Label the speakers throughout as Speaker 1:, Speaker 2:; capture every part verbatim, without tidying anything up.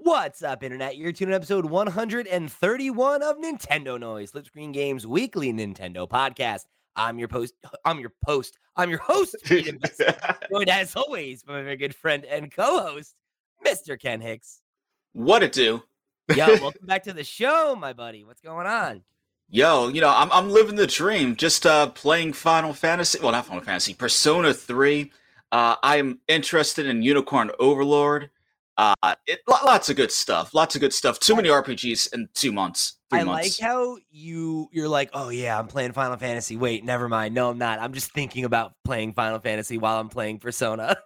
Speaker 1: What's up, Internet? You're tuning in episode one hundred thirty-one of Nintendo Noise, Flip Screen Games weekly Nintendo podcast. I'm your post. I'm your post. I'm your host, Pete Besson, joined as always by my very good friend and co-host, Mister Ken Hicks.
Speaker 2: What it do?
Speaker 1: Yo, welcome back to the show, my buddy. What's going on?
Speaker 2: Yo, you know, I'm I'm living the dream. Just uh, playing Final Fantasy. Well, not Final Fantasy. Persona three. Uh, I'm interested in Unicorn Overlord. Uh, it, lots of good stuff. Lots of good stuff. Too many R P Gs in two months. Three
Speaker 1: I
Speaker 2: months.
Speaker 1: like how you you're like, oh yeah, I'm playing Final Fantasy. Wait, never mind. No, I'm not. I'm just thinking about playing Final Fantasy while I'm playing Persona.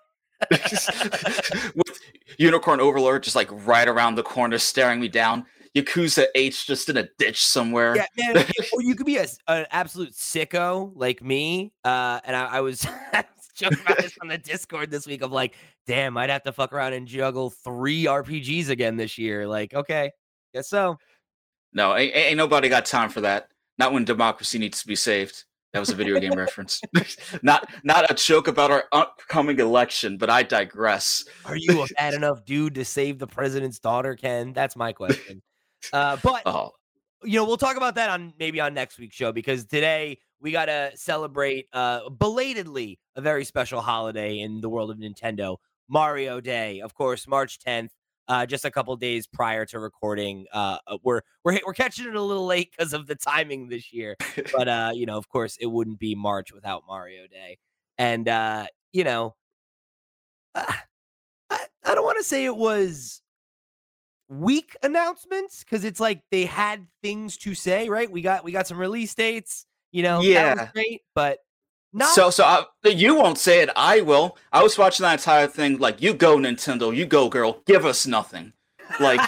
Speaker 2: With Unicorn Overlord just like right around the corner, staring me down. Yakuza H just in a ditch somewhere.
Speaker 1: Yeah, man. Or you could be a, an absolute sicko like me. Uh, and I, I was joking about this on the Discord this week of like, damn, I'd have to fuck around and juggle three R P Gs again this year. Like, okay, guess so.
Speaker 2: No, ain't, ain't nobody got time for that. Not when democracy needs to be saved. That was a video game reference. Not not a joke about our upcoming election, but I digress.
Speaker 1: Are you a bad enough dude to save the president's daughter, Ken? That's my question. Uh, but,
Speaker 2: oh.
Speaker 1: you know, we'll talk about that on maybe on next week's show, because today we got to celebrate uh, belatedly a very special holiday in the world of Nintendo, Mario Day. Of course, March tenth. Uh, just a couple days prior to recording, uh, we're we're we're catching it a little late because of the timing this year. But uh, you know, of course, it wouldn't be March without Mario Day. And uh, you know, uh, I I don't want to say it was weak announcements, because it's like they had things to say, right? We got we got some release dates. You know,
Speaker 2: yeah,
Speaker 1: that was great, but. Not
Speaker 2: so, so I, you won't say it. I will. I was watching that entire thing. Like, you go, Nintendo. You go, girl. Give us nothing. Like,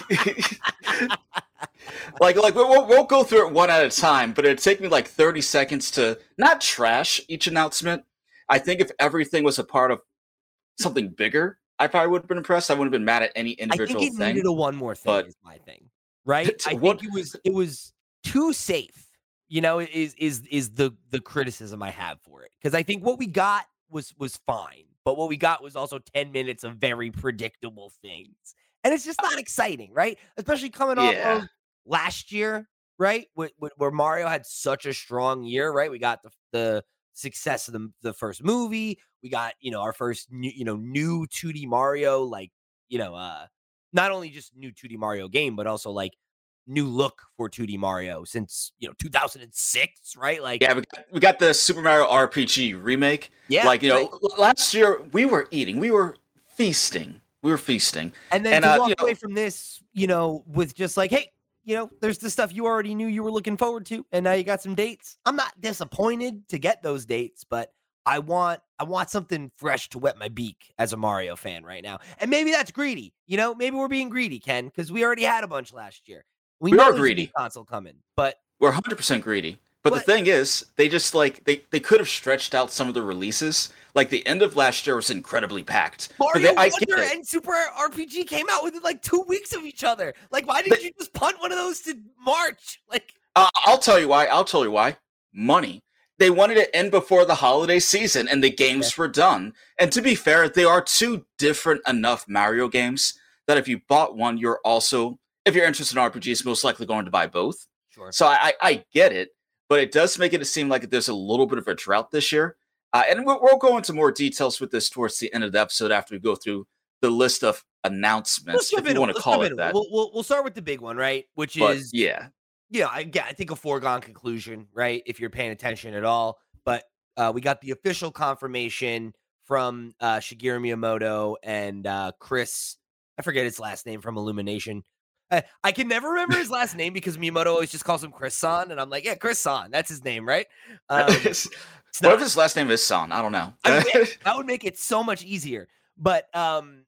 Speaker 2: like, like we'll, we'll go through it one at a time. But it'd take me like thirty seconds to not trash each announcement. I think if everything was a part of something bigger, I probably would have been impressed. I wouldn't have been mad at any individual
Speaker 1: I think it
Speaker 2: thing.
Speaker 1: needed a one more thing.
Speaker 2: But,
Speaker 1: is my thing, right? I
Speaker 2: what,
Speaker 1: think it was it was too safe. You know, is is is the the criticism I have for it, because I think what we got was was fine, but what we got was also ten minutes of very predictable things, and it's just not exciting, right? Especially coming off
Speaker 2: yeah.
Speaker 1: of last year, right? Where, where Mario had such a strong year, right? We got the the success of the the first movie, we got you know our first new, you know new two D Mario, like you know uh not only just new two D Mario game, but also like new look for two D Mario since, you know, two thousand six, right? Like,
Speaker 2: yeah, we got, we got the Super Mario R P G remake.
Speaker 1: Yeah.
Speaker 2: Like, you know,
Speaker 1: right.
Speaker 2: last year we were eating, we were feasting, we were feasting.
Speaker 1: And then
Speaker 2: and,
Speaker 1: to
Speaker 2: uh,
Speaker 1: walk
Speaker 2: you know,
Speaker 1: away from this, you know, with just like, hey, you know, there's the stuff you already knew you were looking forward to, and now you got some dates. I'm not disappointed to get those dates, but I want I want something fresh to wet my beak as a Mario fan right now. And maybe that's greedy. You know, maybe we're being greedy, Ken, because we already had a bunch last year. We,
Speaker 2: we
Speaker 1: know
Speaker 2: are
Speaker 1: there's
Speaker 2: greedy.
Speaker 1: A new console coming, but
Speaker 2: we're one hundred percent greedy. But, but the thing is, they just like they, they could have stretched out some of the releases. Like the end of last year was incredibly packed.
Speaker 1: Mario
Speaker 2: they, I
Speaker 1: Wonder and Super R P G came out within like two weeks of each other. Like, why didn't they, you just punt one of those to March? Like,
Speaker 2: uh, I'll tell you why. I'll tell you why. Money. They wanted to end before the holiday season, and the games yeah. were done. And to be fair, they are two different enough Mario games that if you bought one, you're also, if you're interested in R P Gs, most likely going to buy both.
Speaker 1: Sure.
Speaker 2: So I, I get it, but it does make it seem like there's a little bit of a drought this year. Uh, and we'll, we'll go into more details with this towards the end of the episode after we go through the list of announcements, if you want to call it that.
Speaker 1: We'll, we'll, we'll start with the big one, right? Which
Speaker 2: but,
Speaker 1: is,
Speaker 2: yeah.
Speaker 1: Yeah, I, I think a foregone conclusion, right? If you're paying attention at all. But uh, we got the official confirmation from uh, Shigeru Miyamoto and uh, Chris, I forget his last name from Illumination. I, I can never remember his last name because Miyamoto always just calls him Chris San, and I'm like, yeah, Chris San, that's his name, right? Um,
Speaker 2: what if his last name is San? I don't know.
Speaker 1: I mean, that would make it so much easier. But um,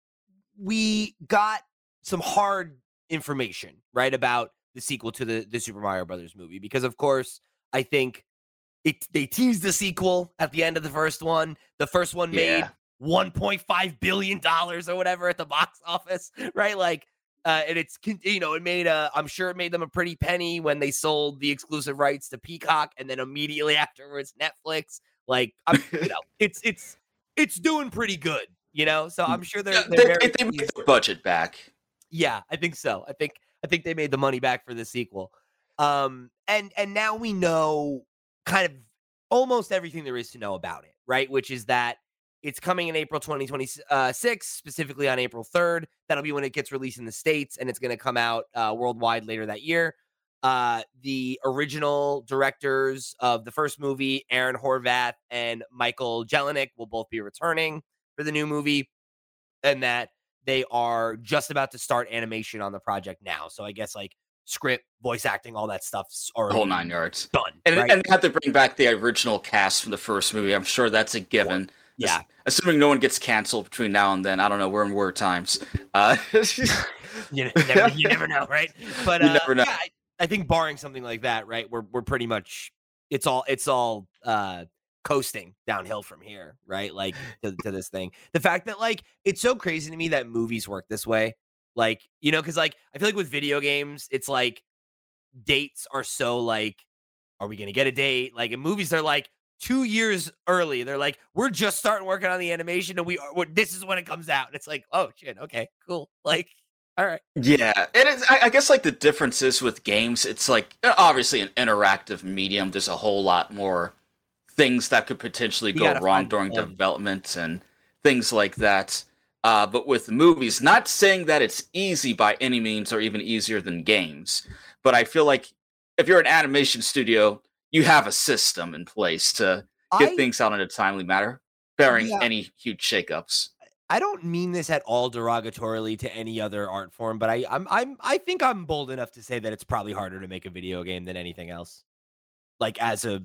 Speaker 1: we got some hard information, right, about the sequel to the, the Super Mario Brothers movie, because, of course, I think it they teased the sequel at the end of the first one. The first one made yeah. one point five billion dollars or whatever at the box office, right? Like, Uh, and it's, you know, it made a, I'm sure it made them a pretty penny when they sold the exclusive rights to Peacock, and then immediately afterwards Netflix. Like, I'm, you know, it's it's it's doing pretty good, you know. So I'm sure they're, they're
Speaker 2: they,
Speaker 1: very
Speaker 2: they, they make their budget back.
Speaker 1: Yeah, I think so. I think I think they made the money back for the sequel. Um, and and now we know kind of almost everything there is to know about it, right? Which is that it's coming in April twenty twenty-six, specifically on April third. That'll be when it gets released in the States, and it's going to come out uh, worldwide later that year. Uh, the original directors of the first movie, Aaron Horvath and Michael Jelenic, will both be returning for the new movie, and that they are just about to start animation on the project now. So I guess like script, voice acting, all that stuff's
Speaker 2: The whole
Speaker 1: already
Speaker 2: nine yards.
Speaker 1: done.
Speaker 2: And,
Speaker 1: right?
Speaker 2: and they have to bring back the original cast from the first movie. I'm sure that's a given.
Speaker 1: Yeah.
Speaker 2: Assuming no one gets canceled between now and then. I don't know. We're in war times. Uh,
Speaker 1: you, never, you never know, right? But
Speaker 2: you
Speaker 1: uh,
Speaker 2: never know.
Speaker 1: Yeah, I, I think barring something like that, right, we're we're pretty much it's all it's all uh, coasting downhill from here, right? Like to, to this thing. The fact that like it's so crazy to me that movies work this way, like you know, because like I feel like with video games, it's like dates are so like, are we gonna get a date? Like in movies, they're like two years early. They're like, we're just starting working on the animation, and we are. This is when it comes out. And it's like, oh shit, okay, cool. Like, all right.
Speaker 2: Yeah, it is. I, I guess like the difference is with games, it's like obviously an interactive medium. There's a whole lot more things that could potentially
Speaker 1: You
Speaker 2: go
Speaker 1: gotta
Speaker 2: wrong
Speaker 1: find
Speaker 2: during
Speaker 1: fun.
Speaker 2: development and things like that. Uh, but with movies, not saying that it's easy by any means or even easier than games, but I feel like if you're an animation studio, you have a system in place to get
Speaker 1: I
Speaker 2: things out in a timely manner, bearing
Speaker 1: yeah,
Speaker 2: any huge shakeups.
Speaker 1: I don't mean this at all derogatorily to any other art form, but I I'm I'm I think I'm bold enough to say that it's probably harder to make a video game than anything else. Like as a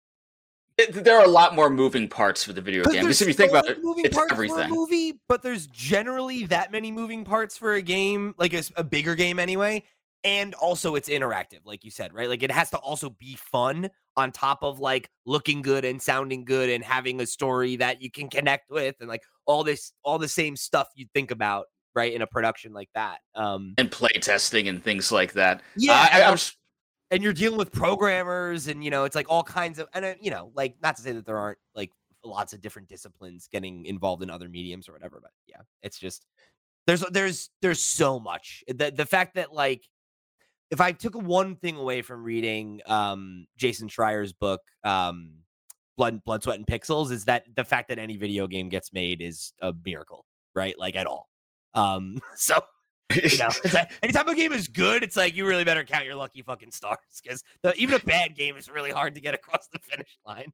Speaker 2: It, there are a lot more moving parts for the video game.
Speaker 1: there's
Speaker 2: Because if you
Speaker 1: so
Speaker 2: think about
Speaker 1: many
Speaker 2: it,
Speaker 1: moving
Speaker 2: it's
Speaker 1: parts for a
Speaker 2: everything.
Speaker 1: movie, but there's generally that many moving parts for a game, like a, s- a bigger game anyway. And also it's interactive, like you said, right? Like it has to also be fun on top of like looking good and sounding good and having a story that you can connect with and like all this, all the same stuff you'd think about, right? In a production like that. Um,
Speaker 2: And play testing and things like that.
Speaker 1: yeah.
Speaker 2: Uh, I,
Speaker 1: And
Speaker 2: I'm
Speaker 1: also and you're dealing with programmers and you know it's like all kinds of and uh, you know like not to say that there aren't like lots of different disciplines getting involved in other mediums or whatever, but yeah, it's just there's there's there's so much the the fact that like if I took one thing away from reading um Jason Schreier's book um blood blood sweat and pixels is that the fact that any video game gets made is a miracle, right? Like at all. um so you know, it's like anytime a game is good, it's like you really better count your lucky fucking stars because even a bad game is really hard to get across the finish line.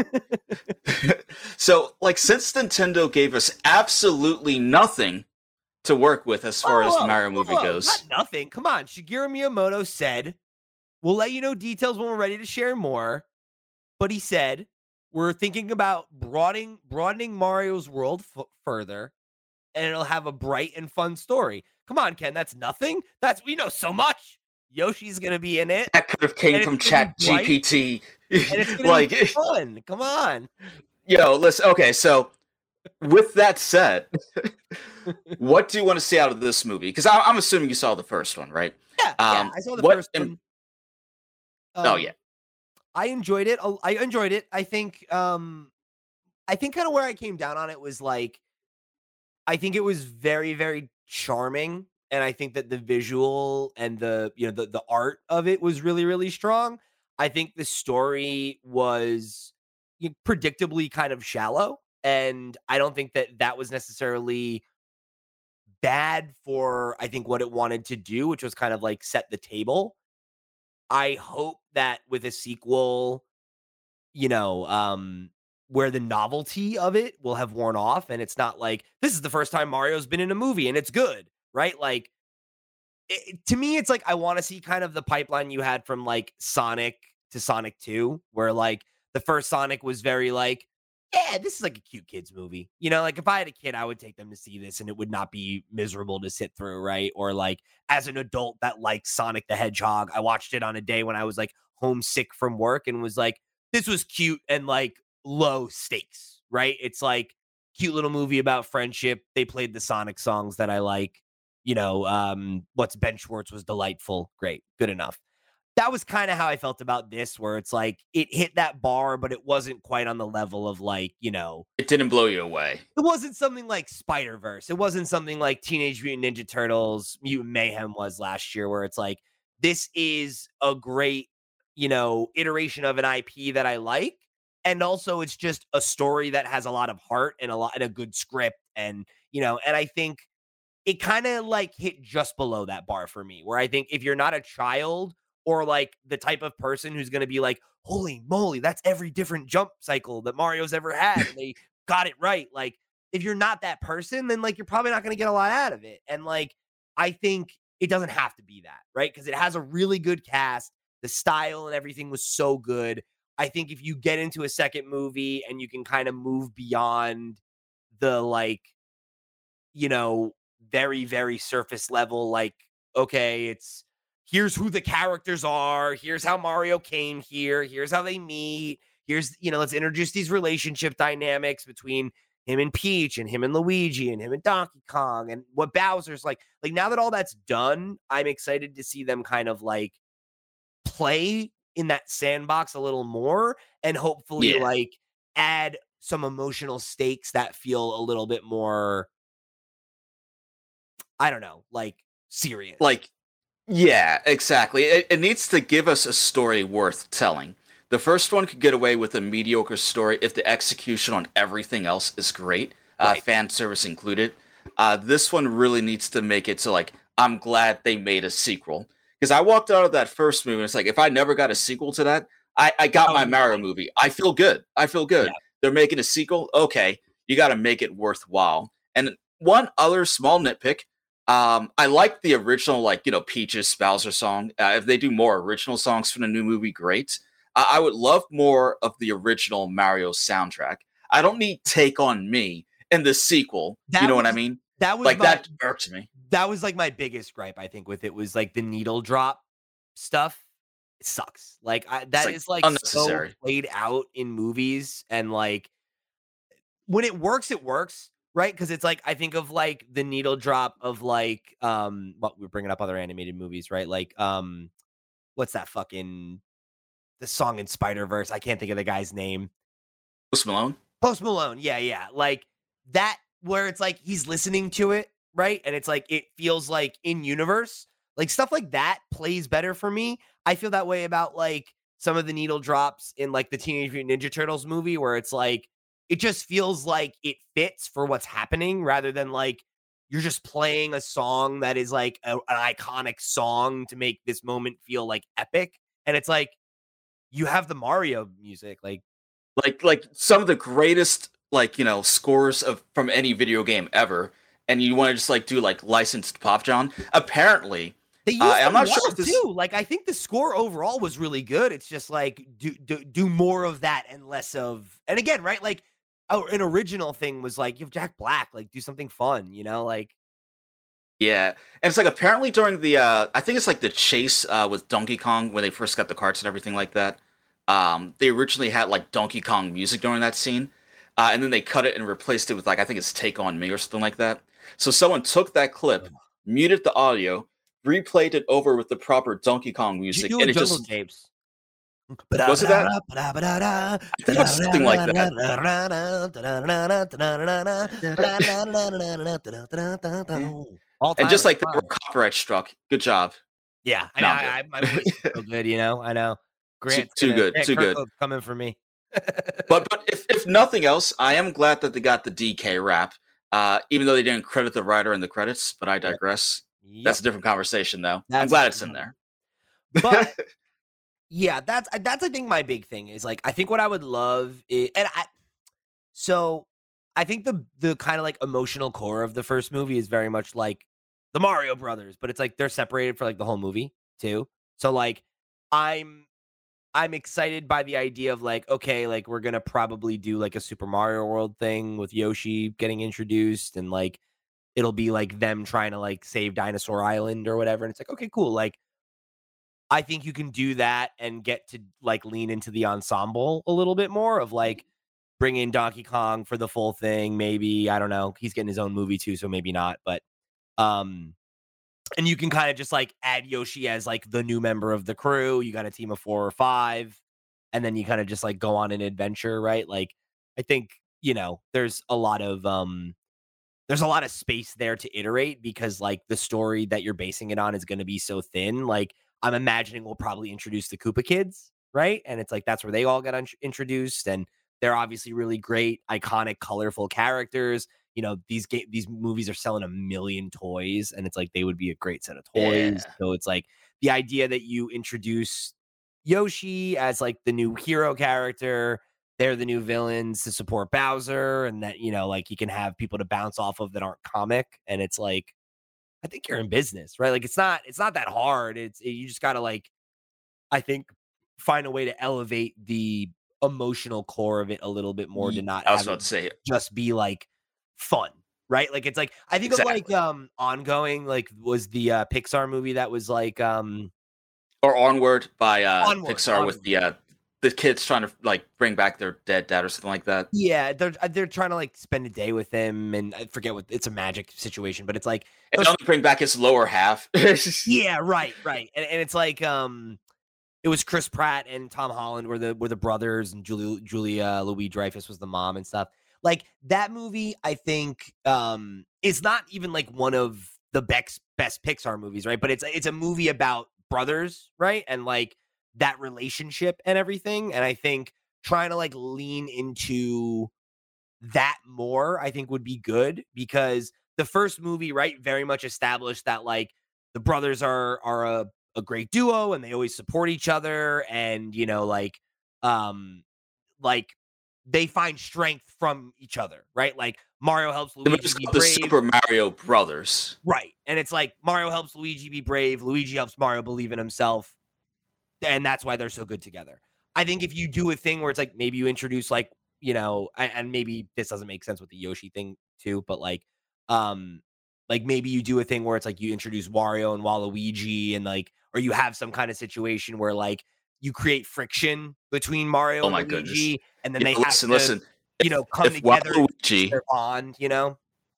Speaker 2: So, like, since Nintendo gave us absolutely nothing to work with as far as the
Speaker 1: Whoa,
Speaker 2: Mario movie
Speaker 1: whoa,
Speaker 2: goes,
Speaker 1: not nothing. Come on, Shigeru Miyamoto said, "We'll let you know details when we're ready to share more." But he said, "We're thinking about broadening broadening Mario's world f- further, and it'll have a bright and fun story." Come on, Ken, that's nothing. That's we know so much. Yoshi's gonna be in it,
Speaker 2: that could have came
Speaker 1: and
Speaker 2: from
Speaker 1: it's gonna
Speaker 2: Chat
Speaker 1: be bright,
Speaker 2: G P T.
Speaker 1: and it's gonna
Speaker 2: Like,
Speaker 1: be fun. Come on.
Speaker 2: yo, listen. Okay, so with that said, what do you want to see out of this movie? Because I'm assuming you saw the first one, right?
Speaker 1: Yeah, yeah.
Speaker 2: Um,
Speaker 1: I saw the
Speaker 2: what
Speaker 1: first
Speaker 2: im-
Speaker 1: one.
Speaker 2: oh
Speaker 1: Um,
Speaker 2: yeah,
Speaker 1: I enjoyed it. a- I enjoyed it. I think. Um, I think kind of where I came down on it was like, I think it was very, very charming, and I think that the visual and the you know the the art of it was really, really strong. I think the story was y- predictably kind of shallow, and I don't think that that was necessarily bad for I think what it wanted to do, which was kind of like set the table. I hope that with a sequel, you know, um, where the novelty of it will have worn off and it's not like this is the first time Mario's been in a movie and it's good, right? Like it, to me, it's like I want to see kind of the pipeline you had from like Sonic to Sonic two, where like the first Sonic was very like, yeah, this is like a cute kids movie. You know, like if I had a kid, I would take them to see this and it would not be miserable to sit through, right? Or like as an adult that likes Sonic the Hedgehog, I watched it on a day when I was like homesick from work and was like, this was cute and like low stakes, right? It's like cute little movie about friendship. They played the Sonic songs that I like. You know, um, what's Ben Schwartz was delightful. Great. Good enough. that was kind of how I felt about this, where it's like it hit that bar, but it wasn't quite on the level of like, you know,
Speaker 2: It didn't blow you away.
Speaker 1: it wasn't something like Spider-Verse. It wasn't something like Teenage Mutant Ninja Turtles Mutant Mayhem was last year, where it's like, this is a great, you know, iteration of an I P that I like. And also it's just a story that has a lot of heart and a lot and a good script. And, you know, and I think it kind of like hit just below that bar for me, where I think if you're not a child or like the type of person who's going to be like, holy moly, that's every different jump cycle that Mario's ever had, and they got it right. Like, if you're not that person, then like you're probably not going to get a lot out of it. And like, I think it doesn't have to be that, right? Because it has a really good cast. The style and everything was so good. I think if you get into a second movie and you can kind of move beyond the like, you know, very, very surface level, like, okay, it's here's who the characters are, here's how Mario came here, here's how they meet, here's, you know, let's introduce these relationship dynamics between him and Peach and him and Luigi and him and Donkey Kong and what Bowser's like. Like, now that all that's done, I'm excited to see them kind of like play in that sandbox a little more and hopefully
Speaker 2: Yeah.
Speaker 1: like add some emotional stakes that feel a little bit more, I don't know, like serious.
Speaker 2: Like, yeah, exactly. It, it needs to give us a story worth telling. The first one could get away with a mediocre story if the execution on everything else is great, uh,
Speaker 1: Right.
Speaker 2: fan service included. Uh, this one really needs to make it so, like, I'm glad they made a sequel. Because I walked out of that first movie, and it's like, if I never got a sequel to that, I, I got
Speaker 1: Oh,
Speaker 2: my
Speaker 1: yeah.
Speaker 2: Mario movie. I feel good. I feel good.
Speaker 1: Yeah.
Speaker 2: They're making a sequel. Okay, you got to make it worthwhile. And one other small nitpick, um, I like the original, like, you know, Peach's Bowser song. Uh, if they do more original songs for the new movie, great. Uh, I would love more of the original Mario soundtrack. I don't need Take On Me in the sequel.
Speaker 1: That
Speaker 2: you know what I
Speaker 1: was-
Speaker 2: mean?
Speaker 1: That was
Speaker 2: Like,
Speaker 1: my,
Speaker 2: that irks me.
Speaker 1: that was like my biggest gripe, I think, with it was like the needle drop stuff. It sucks. Like, I, that
Speaker 2: like,
Speaker 1: is like so
Speaker 2: unnecessary.
Speaker 1: played out in movies, and like when it works, it works, right? Because it's like I think of like the needle drop of like um what we're bringing up other animated movies, right? Like um what's that fucking the song in Spider-Verse? I can't think of the guy's name.
Speaker 2: Post Malone?
Speaker 1: Post Malone, yeah, yeah. Like that where it's like he's listening to it, right? And it's like it feels like in universe. Like stuff like that plays better for me. I feel that way about like some of the needle drops in like the Teenage Mutant Ninja Turtles movie, where it's like it just feels like it fits for what's happening rather than like you're just playing a song that is like a, an iconic song to make this moment feel like epic. And it's like you have the Mario music, like
Speaker 2: Like like some of the greatest, like, you know, scores of from any video game ever, and you want to just like do like licensed Pop John. Apparently,
Speaker 1: they used
Speaker 2: uh,
Speaker 1: them
Speaker 2: I'm not
Speaker 1: well
Speaker 2: sure if this
Speaker 1: too. Like I think the score overall was really good. It's just like do do, do more of that and less of. And again, right? Like oh, an original thing was like you have Jack Black, like do something fun, you know? Like
Speaker 2: Yeah, and it's like apparently during the uh I think it's like the chase uh with Donkey Kong when they first got the carts and everything like that. Um they originally had like Donkey Kong music during that scene. Uh and then they cut it and replaced it with like I think it's Take On Me or something like that. So someone took that clip, muted the audio, replayed it over with the proper Donkey Kong music,
Speaker 1: you
Speaker 2: and it
Speaker 1: Jungle
Speaker 2: just
Speaker 1: Tapes.
Speaker 2: Was it that? I think it was something like that.
Speaker 1: All
Speaker 2: And just
Speaker 1: time,
Speaker 2: like that,
Speaker 1: all
Speaker 2: we're
Speaker 1: time.
Speaker 2: copyright struck. Good job.
Speaker 1: Yeah, I
Speaker 2: No,
Speaker 1: know.
Speaker 2: I'm
Speaker 1: I, I, my voice is so good, you know. I know. Grant's
Speaker 2: too
Speaker 1: gonna,
Speaker 2: good,
Speaker 1: Grant
Speaker 2: too good.
Speaker 1: Kirkhope's coming for me.
Speaker 2: But but if, if nothing else, I am glad that they got the D K rap. Uh, even though they didn't credit the writer in the credits, but I digress.
Speaker 1: Yep.
Speaker 2: That's a different conversation, though. I'm
Speaker 1: That's
Speaker 2: glad
Speaker 1: a
Speaker 2: it's in
Speaker 1: different
Speaker 2: there.
Speaker 1: But yeah, that's that's I think my big thing is like I think what I would love is, and I so I think the the kind of like emotional core of the first movie is very much like the Mario Brothers, but it's like they're separated for like the whole movie too. So like I'm I'm excited by the idea of like, okay, like we're gonna probably do like a Super Mario World thing with Yoshi getting introduced, and like it'll be like them trying to like save Dinosaur Island or whatever. And it's like, okay, cool. Like I think you can do that and get to like lean into the ensemble a little bit more of like bring in Donkey Kong for the full thing. Maybe, I don't know. He's getting his own movie too, so maybe not. But um and you can kind of just like add Yoshi as like the new member of the crew. You got a team of four or five, and then you kind of just like go on an adventure, right? Like, I think, you know, there's a lot of um there's a lot of space there to iterate because like the story that you're basing it on is going to be so thin. Like, I'm imagining we'll probably introduce the Koopa kids, right? And it's like that's where they all get un- introduced, and they're obviously really great, iconic, colorful characters. You know, these game these movies are selling a million toys, and it's like they would be a great set of toys.
Speaker 2: Yeah.
Speaker 1: So it's like the idea that you introduce Yoshi as like the new hero character, they're the new villains to support Bowser, and that, you know, like you can have people to bounce off of that aren't comic, and it's like I think you're in business, right? Like it's not it's not that hard. It's you just got to like I think find a way to elevate the emotional core of it a little bit more to
Speaker 2: Ye-
Speaker 1: not
Speaker 2: I was
Speaker 1: have it
Speaker 2: about to say
Speaker 1: just be like fun, right? Like it's like I think of like
Speaker 2: exactly.
Speaker 1: um ongoing like was the uh, Pixar movie that was like um
Speaker 2: Or Onward by uh,
Speaker 1: Onward,
Speaker 2: Pixar with
Speaker 1: Onward.
Speaker 2: the uh, the kids trying to like bring back their dead dad or something like that.
Speaker 1: Yeah, they're uh, they're trying to like spend a day with him, and I forget what it's a magic situation, but it's like
Speaker 2: And
Speaker 1: those,
Speaker 2: only bring back his lower half.
Speaker 1: yeah, right, right, and, and it's like um it was Chris Pratt and Tom Holland were the were the brothers, and Julia Julia Louis Dreyfus was the mom and stuff. Like that movie, I think um is not even like one of the best best Pixar movies, right? But it's it's a movie about brothers, right? And like that relationship and everything. And I think trying to like lean into that more, I think would be good because the first movie, right, very much established that like the brothers are are a, a great duo and they always support each other and you know like um like they find strength from each other, right? Like Mario helps
Speaker 2: The
Speaker 1: Luigi
Speaker 2: movie's
Speaker 1: be
Speaker 2: called the
Speaker 1: brave,
Speaker 2: Super Mario Brothers.
Speaker 1: right? And it's like Mario helps Luigi be brave, Luigi helps Mario believe in himself, and that's why they're so good together. I think if you do a thing where it's like maybe you introduce like, you know, and, and maybe this doesn't make sense with the Yoshi thing too, but like um like maybe you do a thing where it's like you introduce Wario and Waluigi and like or you have some kind of situation where like you create friction between Mario
Speaker 2: Oh
Speaker 1: and
Speaker 2: my goodness.
Speaker 1: Luigi and then
Speaker 2: Yeah,
Speaker 1: they have
Speaker 2: listen,
Speaker 1: to,
Speaker 2: listen.
Speaker 1: you know,
Speaker 2: If
Speaker 1: come
Speaker 2: if
Speaker 1: together and fix
Speaker 2: Waluigi
Speaker 1: their bond, you know?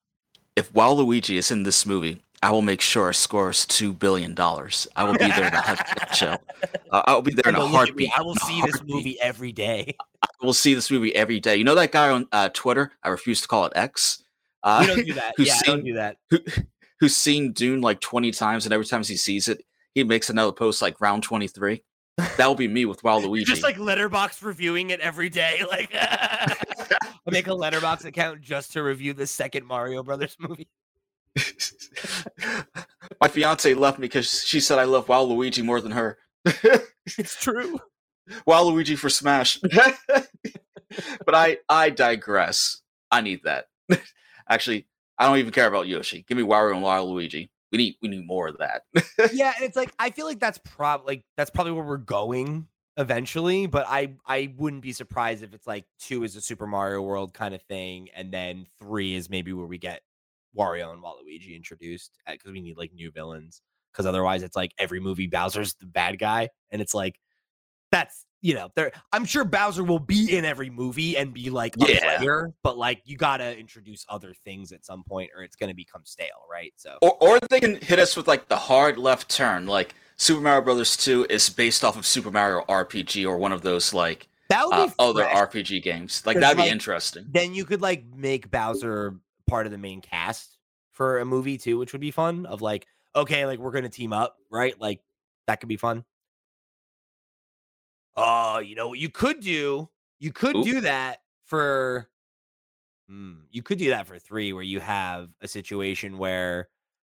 Speaker 2: if Waluigi is in this movie, I will make sure it scores two billion dollars. I will be there to have that show. Uh, I will be there
Speaker 1: I
Speaker 2: in a
Speaker 1: go, look at me.
Speaker 2: heartbeat.
Speaker 1: I will
Speaker 2: In a
Speaker 1: see this
Speaker 2: heartbeat.
Speaker 1: movie every day.
Speaker 2: I will see this movie every day. You know that guy on uh, Twitter? I refuse to call it X.
Speaker 1: We
Speaker 2: Uh,
Speaker 1: don't do that.
Speaker 2: who's
Speaker 1: Yeah, I don't
Speaker 2: seen
Speaker 1: do that.
Speaker 2: who, who's seen Dune like twenty times, and every time he sees it, he makes another post like round twenty-three. That will be me with Waluigi.
Speaker 1: Just like Letterbox reviewing it every day. Like I make a Letterbox account just to review the second Mario Brothers movie.
Speaker 2: My fiance left me because she said I love Waluigi more than her.
Speaker 1: It's true.
Speaker 2: Waluigi for Smash. But I I digress. I need that. Actually, I don't even care about Yoshi. Give me Wario and Waluigi. We need we need more of that.
Speaker 1: Yeah, and it's like I feel like that's probably like that's probably where we're going eventually, but I I wouldn't be surprised if it's like two is a Super Mario World kind of thing, and then three is maybe where we get Wario and Waluigi introduced because we need like new villains. Because otherwise, it's like every movie Bowser's the bad guy, and it's like that's you know there. I'm sure Bowser will be in every movie and be like a
Speaker 2: Yeah.
Speaker 1: player, but like you gotta introduce other things at some point, or it's gonna become stale, right? So
Speaker 2: Or or they can hit us with like the hard left turn, like Super Mario Brothers two is based off of Super Mario R P G or one of those like
Speaker 1: that would
Speaker 2: uh,
Speaker 1: be
Speaker 2: other
Speaker 1: fresh.
Speaker 2: R P G games. Like
Speaker 1: 'Cause,
Speaker 2: that'd be
Speaker 1: like,
Speaker 2: interesting.
Speaker 1: then you could like make Bowser part of the main cast for a movie too, which would be fun. Of like, okay, like we're gonna team up, right? Like that could be fun. Oh, you know what you could do? You could
Speaker 2: Ooh.
Speaker 1: do that for. Hmm, you could do that for three, where you have a situation where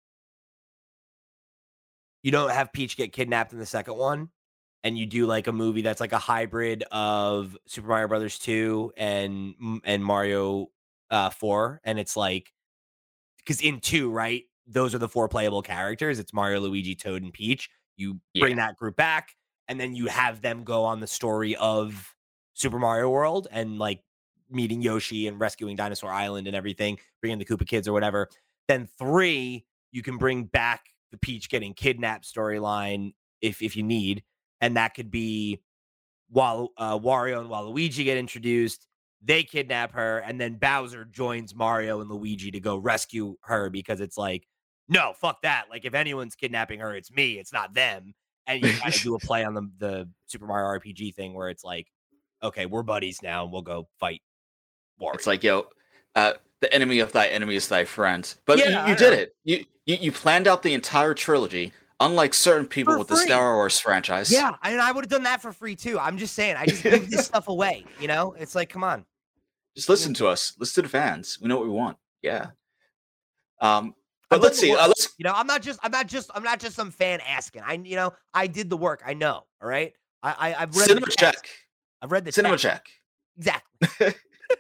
Speaker 1: you don't have Peach get kidnapped in the second one, and you do like a movie that's like a hybrid of Super Mario Brothers two and and Mario uh, four, and it's like because in two, right, those are the four playable characters. It's Mario, Luigi, Toad, and Peach. You bring
Speaker 2: Yeah.
Speaker 1: that group back, and then you have them go on the story of Super Mario World and like meeting Yoshi and rescuing Dinosaur Island and everything, bringing the Koopa kids or whatever. Then three, you can bring back the Peach getting kidnapped storyline if if you need, and that could be while uh, Wario and Waluigi get introduced, they kidnap her, and then Bowser joins Mario and Luigi to go rescue her because it's like no, fuck that. Like, if anyone's kidnapping her, it's me. It's not them. And you kind of do a play on the the Super Mario R P G thing where it's like, okay, we're buddies now, and we'll go fight Wario.
Speaker 2: It's like, yo, uh, the enemy of thy enemy is thy friend. But
Speaker 1: Yeah,
Speaker 2: you, you did it. You, you you planned out the entire trilogy, unlike certain people
Speaker 1: For
Speaker 2: with
Speaker 1: free.
Speaker 2: the Star Wars franchise.
Speaker 1: Yeah, and I would have done that for free too. I'm just saying, I just give this stuff away. You know, it's like, come on,
Speaker 2: Just listen to us. Listen to the fans. We know what we want. Yeah. Um,
Speaker 1: I've
Speaker 2: but
Speaker 1: done
Speaker 2: let's
Speaker 1: the
Speaker 2: see.
Speaker 1: work.
Speaker 2: Uh, let's
Speaker 1: You know, I'm not just, I'm not just, I'm not just some fan asking. I, you know, I did the work. I know. All right. I, I I've read
Speaker 2: cinema
Speaker 1: the
Speaker 2: check.
Speaker 1: text. I've read the
Speaker 2: Cinema
Speaker 1: text.
Speaker 2: check.
Speaker 1: Exactly.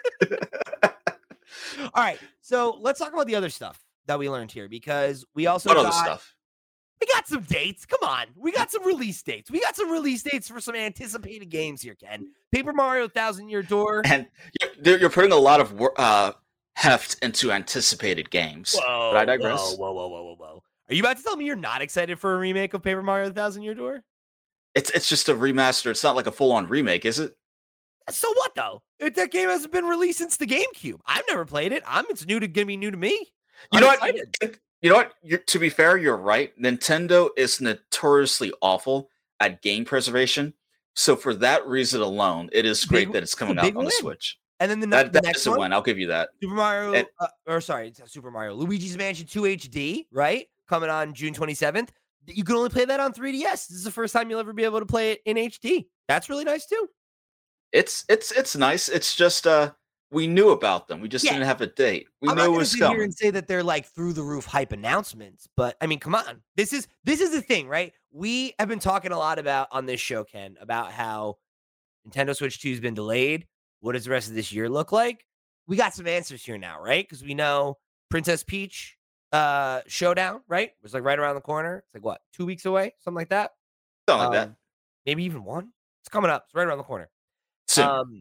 Speaker 1: All right. So let's talk about the other stuff that we learned here, because we also
Speaker 2: What
Speaker 1: got,
Speaker 2: other stuff?
Speaker 1: we got some dates. Come on. We got some release dates. We got some release dates for some anticipated games here, Ken. Paper Mario Thousand Year Door.
Speaker 2: And you're, you're putting a lot of wor- uh, heft into anticipated games.
Speaker 1: Whoa,
Speaker 2: but I digress.
Speaker 1: Whoa, whoa, whoa, whoa, whoa, whoa. Are you about to tell me you're not excited for a remake of Paper Mario Thousand Year Door?
Speaker 2: It's it's just a remaster. It's not like a full on remake, is it?
Speaker 1: So what though? It, that game hasn't been released since the GameCube. I've never played it. I'm it's new to gonna be new to me.
Speaker 2: You
Speaker 1: I'm
Speaker 2: know
Speaker 1: excited.
Speaker 2: what? You know what? You're, to be fair, you're right. Nintendo is notoriously awful at game preservation. So for that reason alone, it is great
Speaker 1: Big-
Speaker 2: that it's
Speaker 1: it's a
Speaker 2: coming
Speaker 1: big
Speaker 2: out on the
Speaker 1: win.
Speaker 2: Switch.
Speaker 1: And then the, ne-
Speaker 2: That,
Speaker 1: the
Speaker 2: that
Speaker 1: next
Speaker 2: is a
Speaker 1: one,
Speaker 2: win. I'll give you that.
Speaker 1: Super Mario,
Speaker 2: And-
Speaker 1: uh, or sorry, it's not Super Mario, Luigi's Mansion two H D, right? Coming on June twenty-seventh. You can only play that on three D S. This is the first time you'll ever be able to play it in H D. That's really nice too.
Speaker 2: It's it's it's nice. It's just uh we knew about them. We just
Speaker 1: Yeah.
Speaker 2: didn't have a date. We
Speaker 1: I'm
Speaker 2: knew
Speaker 1: not
Speaker 2: it
Speaker 1: gonna
Speaker 2: was
Speaker 1: sit here
Speaker 2: coming.
Speaker 1: and say that they're like through the roof hype announcements, but I mean, come on. This is this is the thing, right? We have been talking a lot about on this show, Ken, about how Nintendo Switch two has been delayed. What does the rest of this year look like? We got some answers here now, right? Because we know Princess Peach uh Showdown, right? It's like right around the corner. It's like what, two weeks away, something like that.
Speaker 2: Something like that.
Speaker 1: Um, Maybe even one. It's coming up. It's right around the corner.
Speaker 2: Soon.
Speaker 1: Um,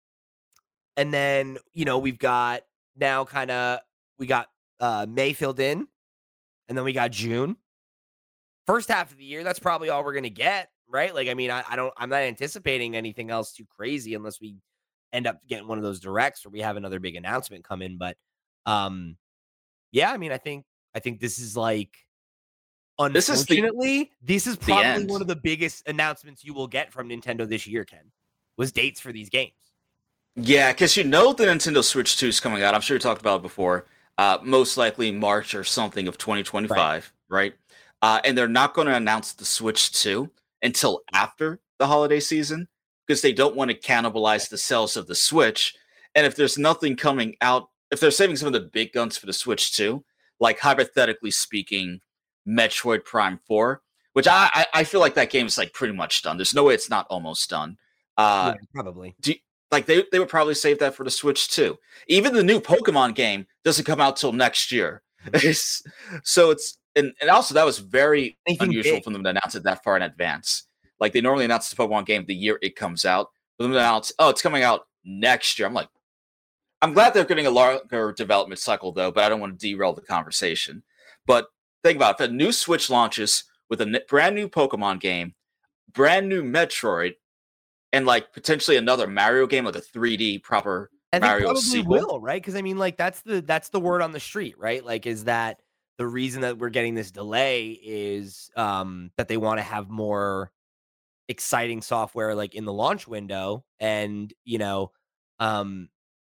Speaker 1: and then, you know, we've got now kind of, we got uh, May filled in, and then we got June. First half of the year, that's probably all we're going to get, right? Like, I mean, I, I don't, I'm not anticipating anything else too crazy unless we end up getting one of those directs or we have another big announcement come in. But, um, yeah, I mean, I think, I think this is like,
Speaker 2: This is the-
Speaker 1: unfortunately, this is probably
Speaker 2: end.
Speaker 1: one of the biggest announcements you will get from Nintendo this year, Ken, was dates for these games.
Speaker 2: Yeah, because you know the Nintendo Switch two is coming out. I'm sure you talked about it before. Uh, most likely March or something of twenty twenty-five, right? Uh, and they're not going to announce the Switch two until after the holiday season because they don't want to cannibalize the sales of the Switch. And if there's nothing coming out, if they're saving some of the big guns for the Switch two, like hypothetically speaking, Metroid Prime four, which I, I, I feel like that game is like pretty much done. There's no way it's not almost done. Uh,
Speaker 1: Yeah, probably.
Speaker 2: do you- like they, they would probably save that for the Switch too. Even the new Pokemon game doesn't come out till next year. It's- so it's and, and also that was very
Speaker 1: Anything
Speaker 2: unusual
Speaker 1: big.
Speaker 2: for them to announce it that far in advance. Like they normally announce the Pokemon game the year it comes out. For them to announce, oh, it's coming out next year. I'm like, I'm glad they're getting a longer development cycle though, but I don't want to derail the conversation. But think about it, if a new Switch launches with a n- brand new Pokemon game, brand new Metroid, and like potentially another Mario game, like a three D proper
Speaker 1: And they
Speaker 2: Mario
Speaker 1: probably
Speaker 2: sequel.
Speaker 1: will, right? Because I mean, like that's the that's the word on the street, right? Like, is that the reason that we're getting this delay is um that they want to have more exciting software like in the launch window. And you know, um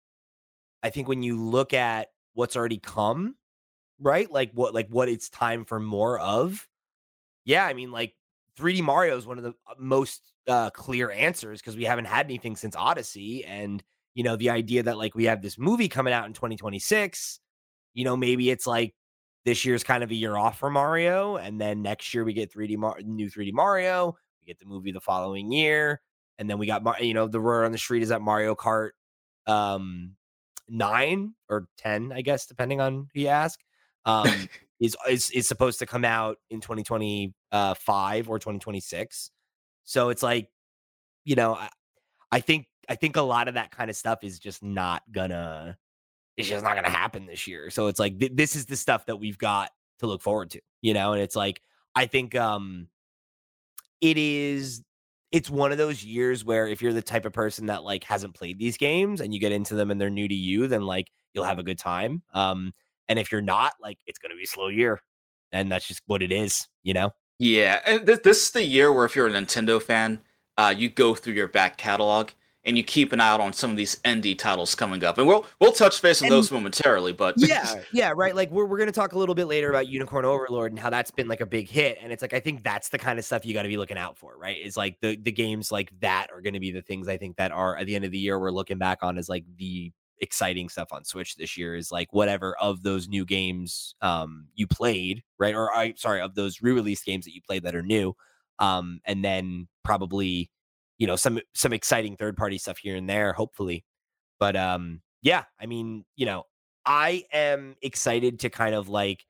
Speaker 1: I think when you look at what's already come, right? Like what like what it's time for more of. Yeah, I mean, like three D Mario is one of the most uh, clear answers because we haven't had anything since Odyssey. And, you know, the idea that like we have this movie coming out in twenty twenty-six, you know, maybe it's like this year's kind of a year off for Mario. And then next year we get three D Mar- new three D Mario. We get the movie the following year. And then we got, Mar- you know, the word on the street is that Mario Kart um, nine or ten, I guess, depending on who you ask. Um, is, is is supposed to come out in twenty twenty-five or twenty twenty-six. So it's like, you know, I, I think I think a lot of that kind of stuff is just not gonna it's just not gonna happen this year. So it's like th- this is the stuff that we've got to look forward to, you know, and it's like I think um it is it's one of those years where if you're the type of person that like hasn't played these games and you get into them and they're new to you, then like you'll have a good time. Um And if you're not, like, it's going to be a slow year. and that's just what it is, you know?
Speaker 2: Yeah, and th- this is the year where if you're a Nintendo fan, uh, you go through your back catalog and you keep an eye out on some of these indie titles coming up, and we'll we'll touch base on
Speaker 1: And
Speaker 2: those momentarily. But
Speaker 1: yeah, yeah, right. Like we're we're gonna talk a little bit later about Unicorn Overlord and how that's been like a big hit. And it's like I think that's the kind of stuff you got to be looking out for, right? Is like the the games like that are gonna be the things I think that are at the end of the year we're looking back on as like the exciting stuff on Switch this year is like whatever of those new games um you played, right? Or I sorry, of those re-released games that you played that are new. Um, and then probably, you know, some some exciting third party stuff here and there, hopefully. But um, yeah, I mean, you know, I am excited to kind of like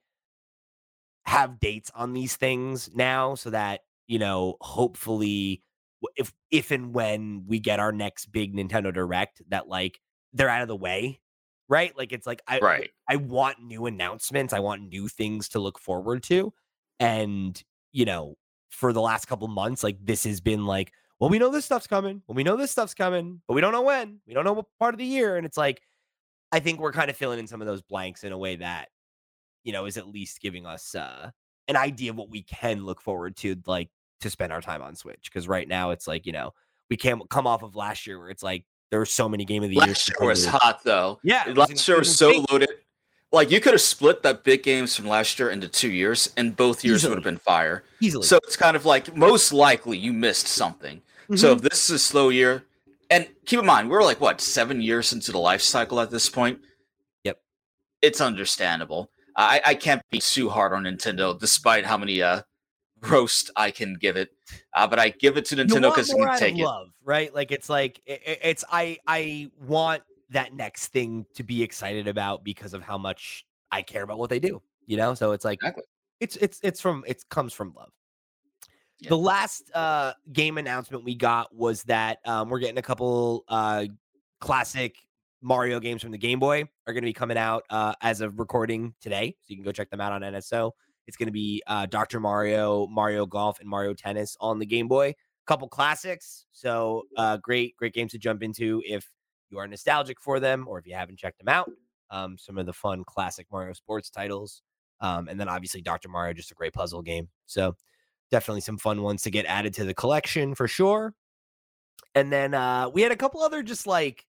Speaker 1: have dates on these things now so that, you know, hopefully w- if if and when we get our next big Nintendo Direct that like they're out of the way, right? Like it's like I
Speaker 2: right,
Speaker 1: I want new announcements, I want new things to look forward to. And, you know, for the last couple months like this has been like, well, we know this stuff's coming. Well, we know this stuff's coming, but we don't know when. We don't know what part of the year and it's like I think we're kind of filling in some of those blanks in a way that, you know, is at least giving us uh, an idea of what we can look forward to, like to spend our time on Switch. Because right now it's like, you know, we can't come off of last year where it's like there were so many game of the year.
Speaker 2: last year was hot though.
Speaker 1: Yeah, it was,
Speaker 2: Last year
Speaker 1: it
Speaker 2: was
Speaker 1: was
Speaker 2: so
Speaker 1: insane.
Speaker 2: loaded. Like you could have split that big games from last year into two years, and both years would
Speaker 1: Easily.
Speaker 2: have been fire.
Speaker 1: Easily.
Speaker 2: So it's kind of like most likely you missed something.
Speaker 1: Mm-hmm.
Speaker 2: So if this is a slow year, and keep in mind we're like what seven years into the life cycle at this point.
Speaker 1: Yep,
Speaker 2: it's understandable. I, I can't be too hard on Nintendo, despite how many uh roast I can give it. Uh, but I give it to Nintendo because it can take it.
Speaker 1: Love, right? Like it's like it, it's I I want that next thing to be excited about because of how much I care about what they do. You know, so it's like
Speaker 2: Exactly.
Speaker 1: it's it's it's from it comes from love.
Speaker 2: Yeah.
Speaker 1: The last uh, game announcement we got was that um, we're getting a couple uh, classic Mario games from the Game Boy are going to be coming out uh, as of recording today. So you can go check them out on N S O. It's going to be uh, Doctor Mario, Mario Golf, and Mario Tennis on the Game Boy. Couple classics. So uh, great, great games to jump into if you are nostalgic for them or if you haven't checked them out. Um, some of the fun classic Mario sports titles. Um, and then obviously Doctor Mario, just a great puzzle game. So definitely some fun ones to get added to the collection for sure. And then uh, we had a couple other just like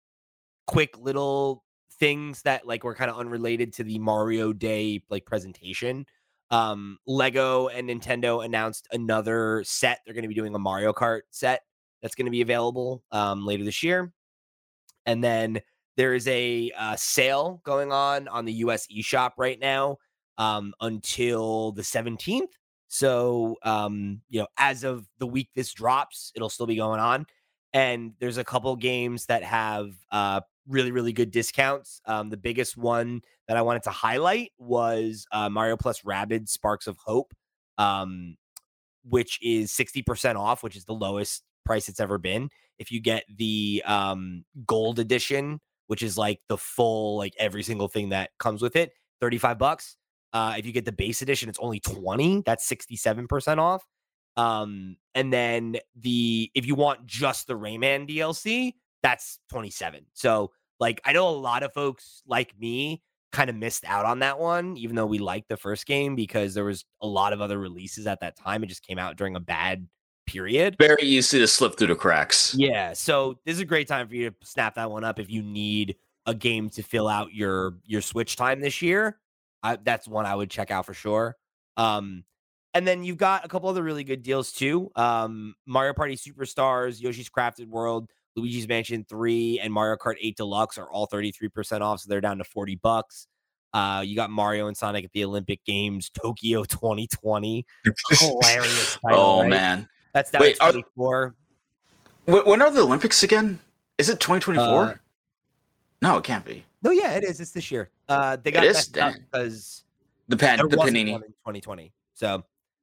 Speaker 1: quick little things that like were kind of unrelated to the Mario Day like presentation. Um, Lego and Nintendo announced another set. They're going to be doing a Mario Kart set that's going to be available um, later this year. And then there is a uh, sale going on on the U S eShop right now um, until the seventeenth. So, um, you know, as of the week this drops, it'll still be going on. And there's a couple games that have uh, really, really good discounts. Um, the biggest one that I wanted to highlight was uh, Mario Plus Rabbids Sparks of Hope, um, which is sixty percent off, which is the lowest price it's ever been. If you get the um, gold edition, which is like the full, like every single thing that comes with it, thirty-five bucks. Uh, if you get the base edition, it's only twenty. That's sixty-seven percent off. Um, and then the if you want just the Rayman D L C, that's twenty-seven. So, like, I know a lot of folks like me kind of missed out on that one, even though we liked the first game because there was a lot of other releases at that time. It just came out during a bad period.
Speaker 2: Very easy to slip through the cracks.
Speaker 1: Yeah, so this is a great time for you to snap that one up if you need a game to fill out your your Switch time this year. I, that's one I would check out for sure. Um, and then you've got a couple other really good deals too. Um, Mario Party Superstars, Yoshi's Crafted World, Luigi's Mansion three, and Mario Kart eight Deluxe are all thirty-three percent off, so they're down to forty bucks. Uh, you got Mario and Sonic at the Olympic Games, Tokyo twenty twenty. Hilarious title,
Speaker 2: Oh,
Speaker 1: right?
Speaker 2: man.
Speaker 1: That's down
Speaker 2: Wait,
Speaker 1: to twenty-four.
Speaker 2: Are, when are the Olympics again? Is it twenty twenty-four?
Speaker 1: Uh,
Speaker 2: no, it can't be.
Speaker 1: No, yeah, it is. It's this year. Uh, they got
Speaker 2: It is?
Speaker 1: messed up
Speaker 2: Dang.
Speaker 1: because
Speaker 2: The pan,
Speaker 1: there
Speaker 2: the
Speaker 1: wasn't
Speaker 2: panini.
Speaker 1: one in twenty twenty. So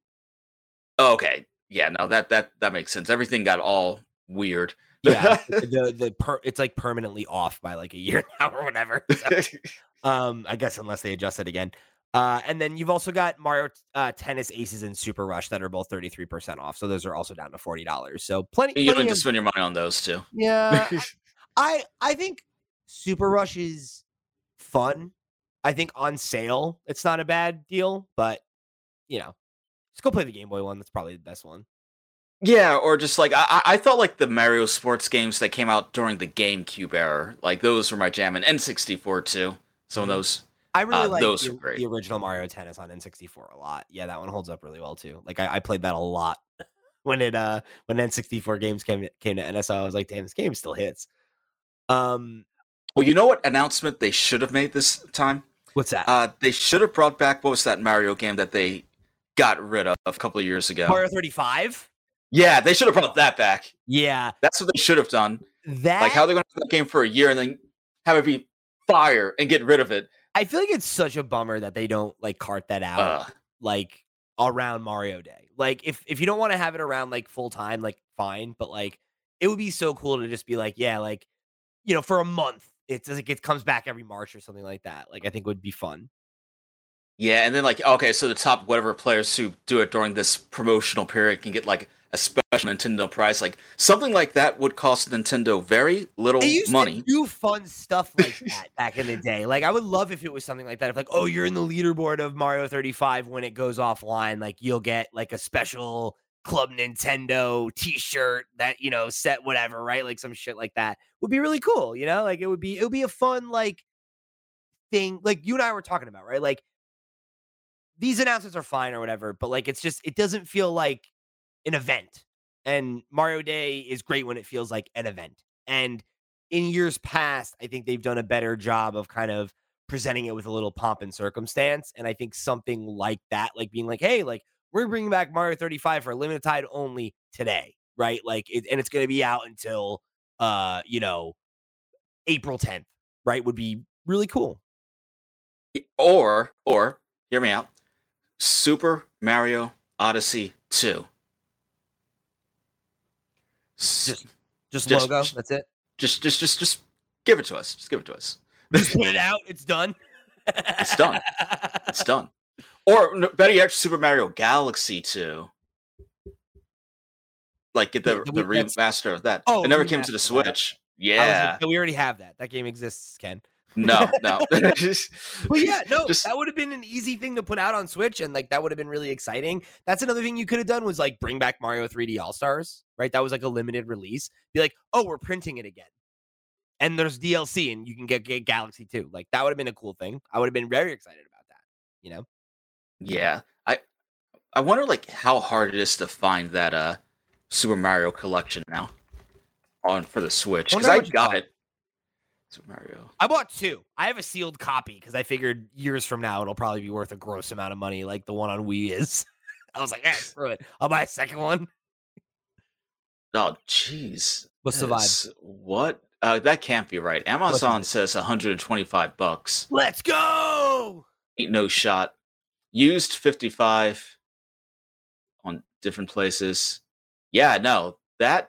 Speaker 2: Oh, okay. Yeah, no, that that that makes sense. Everything got all weird.
Speaker 1: yeah, the the per, it's like permanently off by like a year now or whatever. So, um, I guess unless they adjust it again. Uh, and then you've also got Mario uh, Tennis Aces and Super Rush that are both thirty-three percent off. So those are also down to forty dollars. So plenty.
Speaker 2: You don't
Speaker 1: plenty
Speaker 2: need to
Speaker 1: of,
Speaker 2: spend your money on those too.
Speaker 1: yeah, I I think Super Rush is fun. I think on sale it's not a bad deal, but you know, just go play the Game Boy one. That's probably the best one.
Speaker 2: Yeah, or just like I, I felt like the Mario sports games that came out during the GameCube era, like those were my jam, and N sixty-four too. Some
Speaker 1: Mhm.
Speaker 2: of those,
Speaker 1: I really
Speaker 2: uh,
Speaker 1: like
Speaker 2: those
Speaker 1: the,
Speaker 2: were great.
Speaker 1: the original Mario Tennis on N sixty-four a lot. Yeah, that one holds up really well too. Like I, I played that a lot when it uh when N sixty-four games came came to N S O. I was like, damn, this game still hits. Um,
Speaker 2: Well, you know what announcement they should have made this time?
Speaker 1: what's that?
Speaker 2: Uh, they should have brought back what was that Mario game that they got rid of a couple of years ago?
Speaker 1: Mario thirty-five.
Speaker 2: Yeah, they should have brought that back.
Speaker 1: Yeah,
Speaker 2: That's what they should have done.
Speaker 1: that
Speaker 2: Like how they're going to have that game for a year and then have it be fire and get rid of it.
Speaker 1: I feel like it's such a bummer that they don't like cart that out
Speaker 2: Uh,
Speaker 1: like around Mario Day. Like if if you don't want to have it around like full time, like fine, but like it would be so cool to just be like, yeah, like you know, for a month. It's like it comes back every March or something like that. Like I think would be fun.
Speaker 2: yeah, and then like okay, so the top whatever players who do it during this promotional period can get like a special Nintendo prize. Like something like that would cost Nintendo very little
Speaker 1: They used
Speaker 2: money.
Speaker 1: to do fun stuff like that back in the day. Like I would love if it was something like that. If like, oh, you're in the leaderboard of Mario thirty-five when it goes offline, like you'll get like a special Club Nintendo T-shirt that you know set whatever, right? Like some shit like that would be really cool. You know, like it would be it would be a fun like thing. Like you and I were talking about, right? Like these announcements are fine or whatever, but like it's just it doesn't feel like an event. And Mario Day is great when it feels like an event. And in years past, I think they've done a better job of kind of presenting it with a little pomp and circumstance. And I think something like that, like being like, hey, like we're bringing back Mario thirty-five for a limited time only today, right? Like, it, and it's going to be out until, uh, you know, April tenth, right? Would be really cool.
Speaker 2: Or or hear me out. Super Mario Odyssey two.
Speaker 1: Just, just,
Speaker 2: Just-
Speaker 1: logo.
Speaker 2: just-
Speaker 1: That's it.
Speaker 2: Just just just just give it to us. Just give it to us.
Speaker 1: Just put it out. It's done.
Speaker 2: It's done. It's done. Or no, better yet, Super Mario Galaxy two. Like get the,
Speaker 1: Yeah,
Speaker 2: the
Speaker 1: we- that's-
Speaker 2: remaster of that.
Speaker 1: Oh,
Speaker 2: It never came to the
Speaker 1: remaster, right.
Speaker 2: Switch.
Speaker 1: I was
Speaker 2: Yeah.
Speaker 1: like, "No, we already have that. That game exists, Ken.
Speaker 2: No, no.
Speaker 1: But yeah, no,
Speaker 2: Just-
Speaker 1: that would have been an easy thing to put out on Switch, and like that would have been really exciting. That's another thing you could have done was like bring back Mario three D All Stars, right? That was like a limited release. Be like, oh, we're printing it again, and there's D L C, and you can get, get Galaxy too. Like that would have been a cool thing. I would have been very excited about that. You know?
Speaker 2: Yeah. I I wonder like how hard it is to find that uh Super Mario collection now on for the Switch. Because
Speaker 1: Wonder
Speaker 2: I
Speaker 1: what you
Speaker 2: got
Speaker 1: bought.
Speaker 2: it. Super Mario.
Speaker 1: I bought two. I have a sealed copy because I figured years from now it'll probably be worth a gross amount of money, like the one on Wii is. I was like, eh, screw it. I'll buy a second one.
Speaker 2: Oh jeez.
Speaker 1: What's the
Speaker 2: That
Speaker 1: vibe?
Speaker 2: is- What? Uh, that can't be right. Amazon
Speaker 1: it?
Speaker 2: says one hundred twenty-five bucks.
Speaker 1: Let's go.
Speaker 2: Ain't no shot. Used fifty-five on different places. Yeah, no. That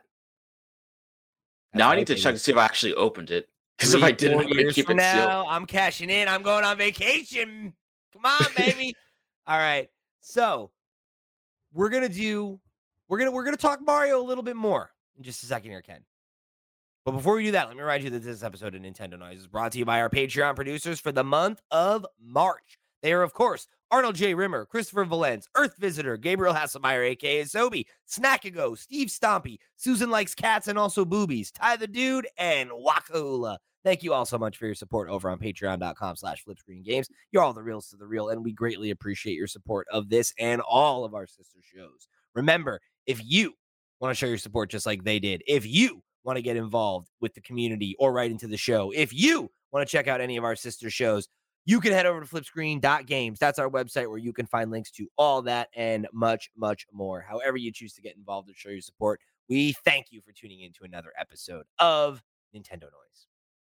Speaker 2: now I need to check to see if I actually opened it. Because if I
Speaker 1: Three,
Speaker 2: didn't,
Speaker 1: four
Speaker 2: I would
Speaker 1: years
Speaker 2: keep
Speaker 1: from
Speaker 2: it sealed.
Speaker 1: now, I'm cashing in. I'm going on vacation. Come on, baby. All right. So we're gonna do. We're gonna we're gonna talk Mario a little bit more in just a second here, Ken. But before we do that, let me remind you that this episode of Nintendo Noise is brought to you by our Patreon producers for the month of March. They are, of course, Arnold J. Rimmer, Christopher Valence, Earth Visitor, Gabriel Hasselmeyer, a k a. Sobe, Snackago, Steve Stompy, Susan Likes Cats and also Boobies, Ty the Dude, and Wakahula. Thank you all so much for your support over on patreon.com slash flipscreengames. You're all the reals to the real, and we greatly appreciate your support of this and all of our sister shows. Remember, if you want to show your support just like they did, if you want to get involved with the community or right into the show, if you want to check out any of our sister shows, you can head over to flipscreen dot games. That's our website where you can find links to all that and much, much more. However you choose to get involved or show your support, we thank you for tuning in to another episode of Nintendo Noise.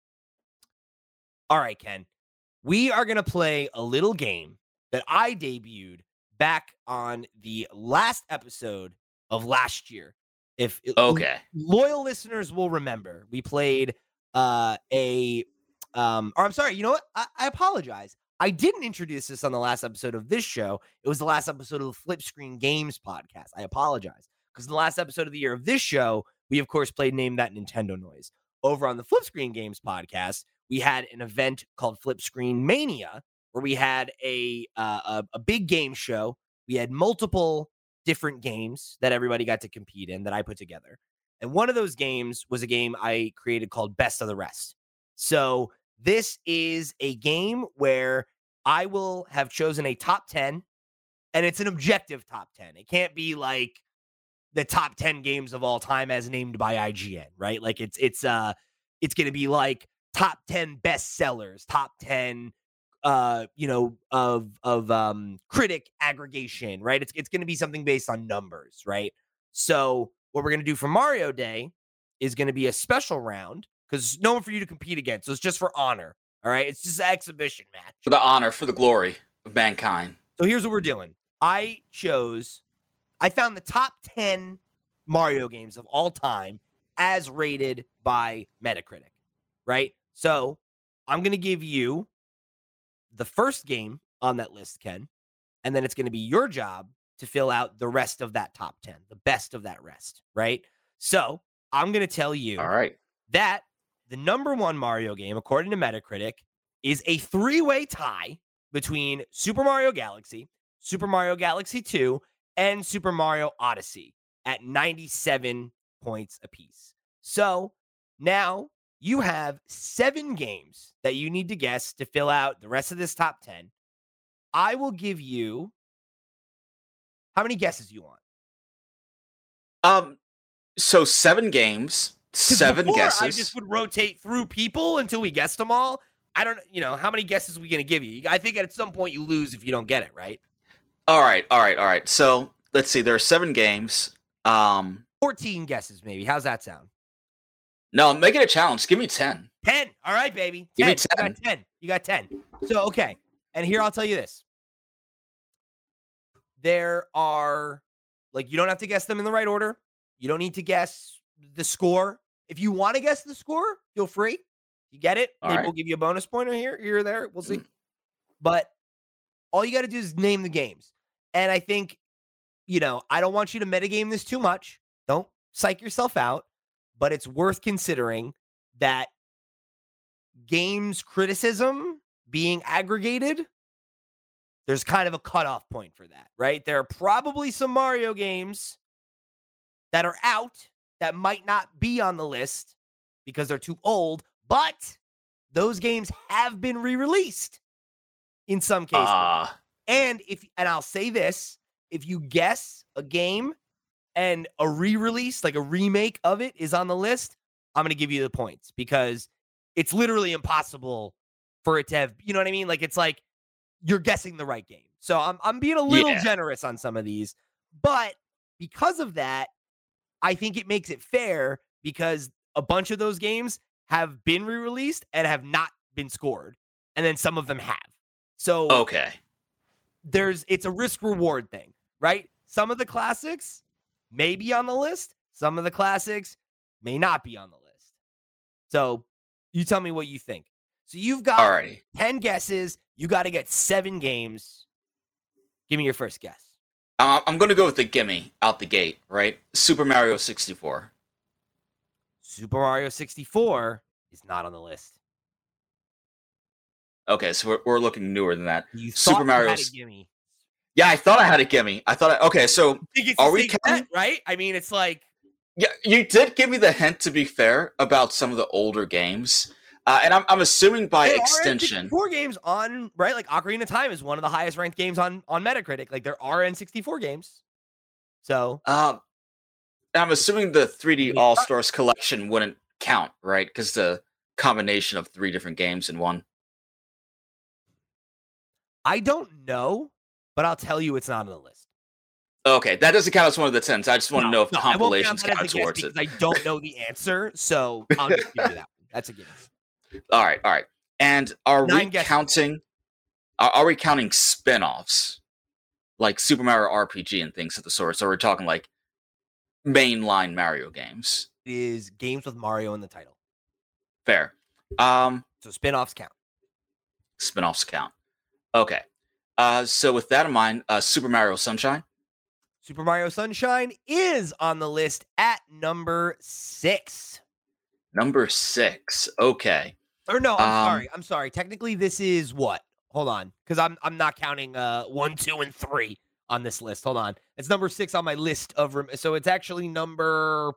Speaker 1: All right, Ken, we are going to play a little game that I debuted back on the last episode of last year. If
Speaker 2: Okay.
Speaker 1: loyal listeners will remember, we played uh, a, um, or I'm sorry, you know what? I, I apologize. I didn't introduce this on the last episode of this show. It was the last episode of the Flip Screen Games podcast. I apologize. Because in the last episode of the year of this show, we, of course, played Name That Nintendo Noise. Over on the Flip Screen Games podcast, we had an event called Flip Screen Mania, where we had a, uh, a, a big game show we had multiple different games that everybody got to compete in that I put together. And one of those games was a game I created called Best of the Rest. So this is a game where I will have chosen a top ten, and it's an objective top ten. It can't be like the top ten games of all time as named by I G N, right? Like it's it's uh it's going to be like top ten bestsellers, top ten uh you know of of um critic aggregation, right? It's it's going to be something based on numbers, right? So what we're going to do for Mario Day is going to be a special round because no one for you to compete against. So it's just for honor. All right. It's just an exhibition match.
Speaker 2: For the honor, for the glory of mankind.
Speaker 1: So here's what we're doing. I chose, I found the top ten Mario games of all time as rated by Metacritic. Right. So I'm going to give you the first game on that list, Ken, and then it's going to be your job to fill out the rest of that top ten, the best of that rest. Right. So I'm going to tell you
Speaker 2: All right.
Speaker 1: that the number one Mario game, according to Metacritic, is a three-way tie between Super Mario Galaxy, Super Mario Galaxy two, and Super Mario Odyssey at ninety-seven points apiece. So now you have seven games that you need to guess to fill out the rest of this top ten. I will give you how many guesses you want.
Speaker 2: Um, so seven games, seven guesses.
Speaker 1: I just would rotate through people until we guessed them all. I don't, you know, how many guesses are we going to give you? I think at some point you lose if you don't get it, right?
Speaker 2: All right, all right, all right. So let's see. There are seven games. Um,
Speaker 1: fourteen guesses, maybe. How's that sound?
Speaker 2: No, make it a challenge. Give me ten.
Speaker 1: ten. All right, baby.
Speaker 2: Give
Speaker 1: ten.
Speaker 2: me ten.
Speaker 1: You got ten. You got ten. So, okay. And here, I'll tell you this. There are, like, you don't have to guess them in the right order. You don't need to guess the score. If you want to guess the score, feel free. You get it?
Speaker 2: All
Speaker 1: Maybe
Speaker 2: right.
Speaker 1: we'll give you a bonus pointer here, here or there. We'll see.
Speaker 2: Mm.
Speaker 1: But all you got to do is name the games. And I think, you know, I don't want you to metagame this too much. Don't psych yourself out. But it's worth considering that games criticism being aggregated, there's kind of a cutoff point for that, right? There are probably some Mario games that are out that might not be on the list because they're too old, but those games have been re-released in some cases.
Speaker 2: Uh,
Speaker 1: and if and I'll say this, if you guess a game and a re-release, like a remake of it is on the list, I'm going to give you the points because it's literally impossible for it to have, you know what I mean? Like, it's like you're guessing the right game. So I'm I'm being a little
Speaker 2: Yeah.
Speaker 1: generous on some of these, but because of that, I think it makes it fair because a bunch of those games have been re-released and have not been scored, and then some of them have. So
Speaker 2: okay.
Speaker 1: there's it's a risk reward thing, right? Some of the classics may be on the list, some of the classics may not be on the list. So you tell me what you think. So you've got
Speaker 2: Alrighty.
Speaker 1: ten guesses, you got to get seven games. Give me your first guess.
Speaker 2: Uh, I'm going to go with the gimme out the gate, right? Super Mario sixty-four.
Speaker 1: Super Mario sixty-four is not on the list.
Speaker 2: Okay, so we're, we're looking newer than that.
Speaker 1: You
Speaker 2: Super
Speaker 1: thought you
Speaker 2: Mario
Speaker 1: had a
Speaker 2: s-
Speaker 1: gimme.
Speaker 2: Yeah, I thought I had a gimme. I thought I, okay, so
Speaker 1: I think it's
Speaker 2: Are
Speaker 1: a
Speaker 2: we
Speaker 1: safe
Speaker 2: counting-
Speaker 1: bet, right? I mean, it's like
Speaker 2: yeah, you did give me the hint, to be fair, about some of the older games. Uh, and I'm, I'm assuming by
Speaker 1: there are
Speaker 2: extension.
Speaker 1: N sixty-four games on, right? Like Ocarina of Time is one of the highest ranked games on, on Metacritic. Like there are N sixty-four games. So
Speaker 2: Uh, I'm assuming the three D
Speaker 1: Yeah.
Speaker 2: All Stars collection wouldn't count, right? Because the combination of three different games in one.
Speaker 1: I don't know, but I'll tell you it's not on the list.
Speaker 2: Okay, that doesn't count as one of the tens. I just want to know if
Speaker 1: No, I won't count
Speaker 2: compilations
Speaker 1: that as a
Speaker 2: count
Speaker 1: guess
Speaker 2: towards it.
Speaker 1: because I don't know the answer. So I'll just give you that one. That's a given.
Speaker 2: All right, all right. And are
Speaker 1: Nine
Speaker 2: we
Speaker 1: guesses.
Speaker 2: counting? Are, are we counting spin-offs like Super Mario R P G and things of the sort? So we're talking like mainline Mario games.
Speaker 1: It is games with Mario in the title.
Speaker 2: Fair. Um,
Speaker 1: So spin-offs count.
Speaker 2: spin-offs count. Okay. Uh, so with that in mind, uh, Super Mario Sunshine.
Speaker 1: Super Mario Sunshine is on the list at number six.
Speaker 2: Number six. Okay.
Speaker 1: Or no, I'm
Speaker 2: Um,
Speaker 1: sorry. I'm sorry. Technically, this is what? Hold on, because I'm I'm not counting uh one, two, and three. on this list. Hold on. It's number six on my list of rem- so it's actually number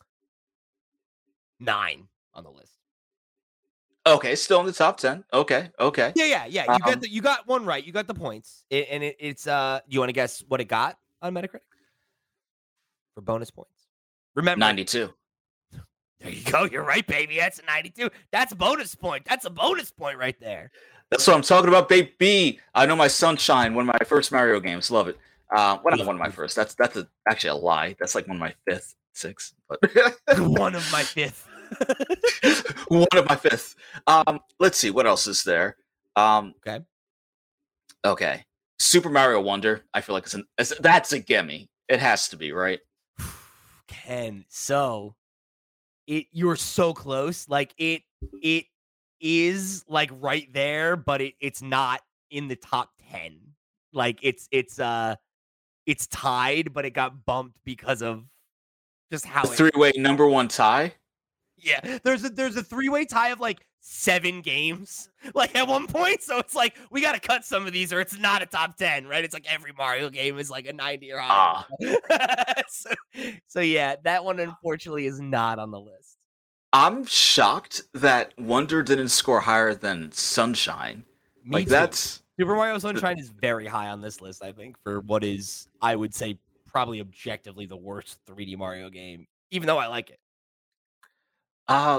Speaker 1: nine on the list.
Speaker 2: Okay, still in the top ten. Okay, okay.
Speaker 1: Yeah, yeah, yeah. You
Speaker 2: Um,
Speaker 1: got the, you got one right. You got the points. It, and it, it's uh you want to guess what it got on Metacritic? For bonus points. Remember
Speaker 2: ninety-two.
Speaker 1: There you go. You're right, baby. That's a ninety-two. That's a bonus point. That's a bonus point right there.
Speaker 2: That's what I'm talking about, baby. I know my Sunshine, one of my first Mario games. Love it. Uh, well, not one of my first. That's that's a, actually a lie. That's like one of my fifth, sixth. But
Speaker 1: one of my fifth.
Speaker 2: one of my fifth. Um, let's see what else is there. Um,
Speaker 1: okay.
Speaker 2: Okay. Super Mario Wonder. I feel like it's an it's, that's a gimme. It has to be, right?
Speaker 1: Ken, so it you're so close. Like it it is like right there, but it, it's not in the top ten. Like it's it's uh it's tied, but it got bumped because of just how
Speaker 2: a three-way
Speaker 1: it,
Speaker 2: number one tie.
Speaker 1: Yeah, there's a there's a three-way tie of like seven games, like at one point. So it's like we got to cut some of these, or it's not a top ten, right? It's like every Mario game is like a ninety or higher. Ah. so, so yeah, that one unfortunately is not on the list.
Speaker 2: I'm shocked that Wonder didn't score higher than Sunshine.
Speaker 1: Me
Speaker 2: like
Speaker 1: too.
Speaker 2: That's
Speaker 1: Super Mario Sunshine is very high on this list, I think, for what is, I would say, probably objectively the worst three D Mario game, even though I like it.
Speaker 2: Uh,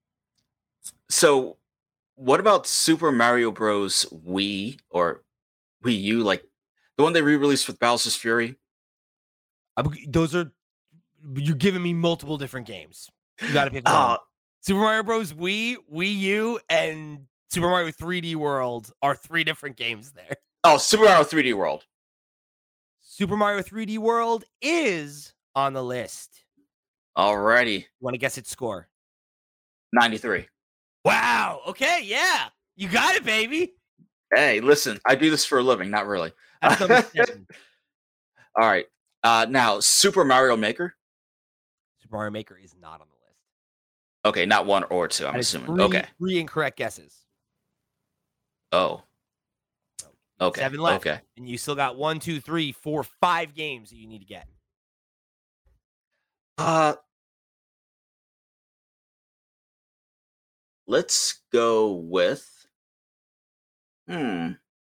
Speaker 2: so what about Super Mario Bros. Wii or Wii U, like the one they re-released with Bowser's Fury?
Speaker 1: I'm, those are, you're giving me multiple different games. You got to pick one.
Speaker 2: Uh,
Speaker 1: Super Mario Bros. Wii, Wii U, and Super Mario three D World are three different games there.
Speaker 2: Oh, Super Mario three D World.
Speaker 1: Super Mario three D World is on the list.
Speaker 2: Alrighty.
Speaker 1: Want to guess its score?
Speaker 2: ninety-three.
Speaker 1: Wow. Okay. Yeah. You got it, baby.
Speaker 2: Hey, listen, I do this for a living. Not really.
Speaker 1: That's number seven.
Speaker 2: All right. Uh, now, Super Mario Maker.
Speaker 1: Super Mario Maker is not on the list.
Speaker 2: Okay, not one or two, I'm
Speaker 1: that
Speaker 2: assuming.
Speaker 1: Three,
Speaker 2: okay.
Speaker 1: Three incorrect guesses.
Speaker 2: Oh. Okay.
Speaker 1: Seven left.
Speaker 2: Okay.
Speaker 1: And you still got one, two, three, four, five games that you need to get.
Speaker 2: Uh, let's go with. Hmm.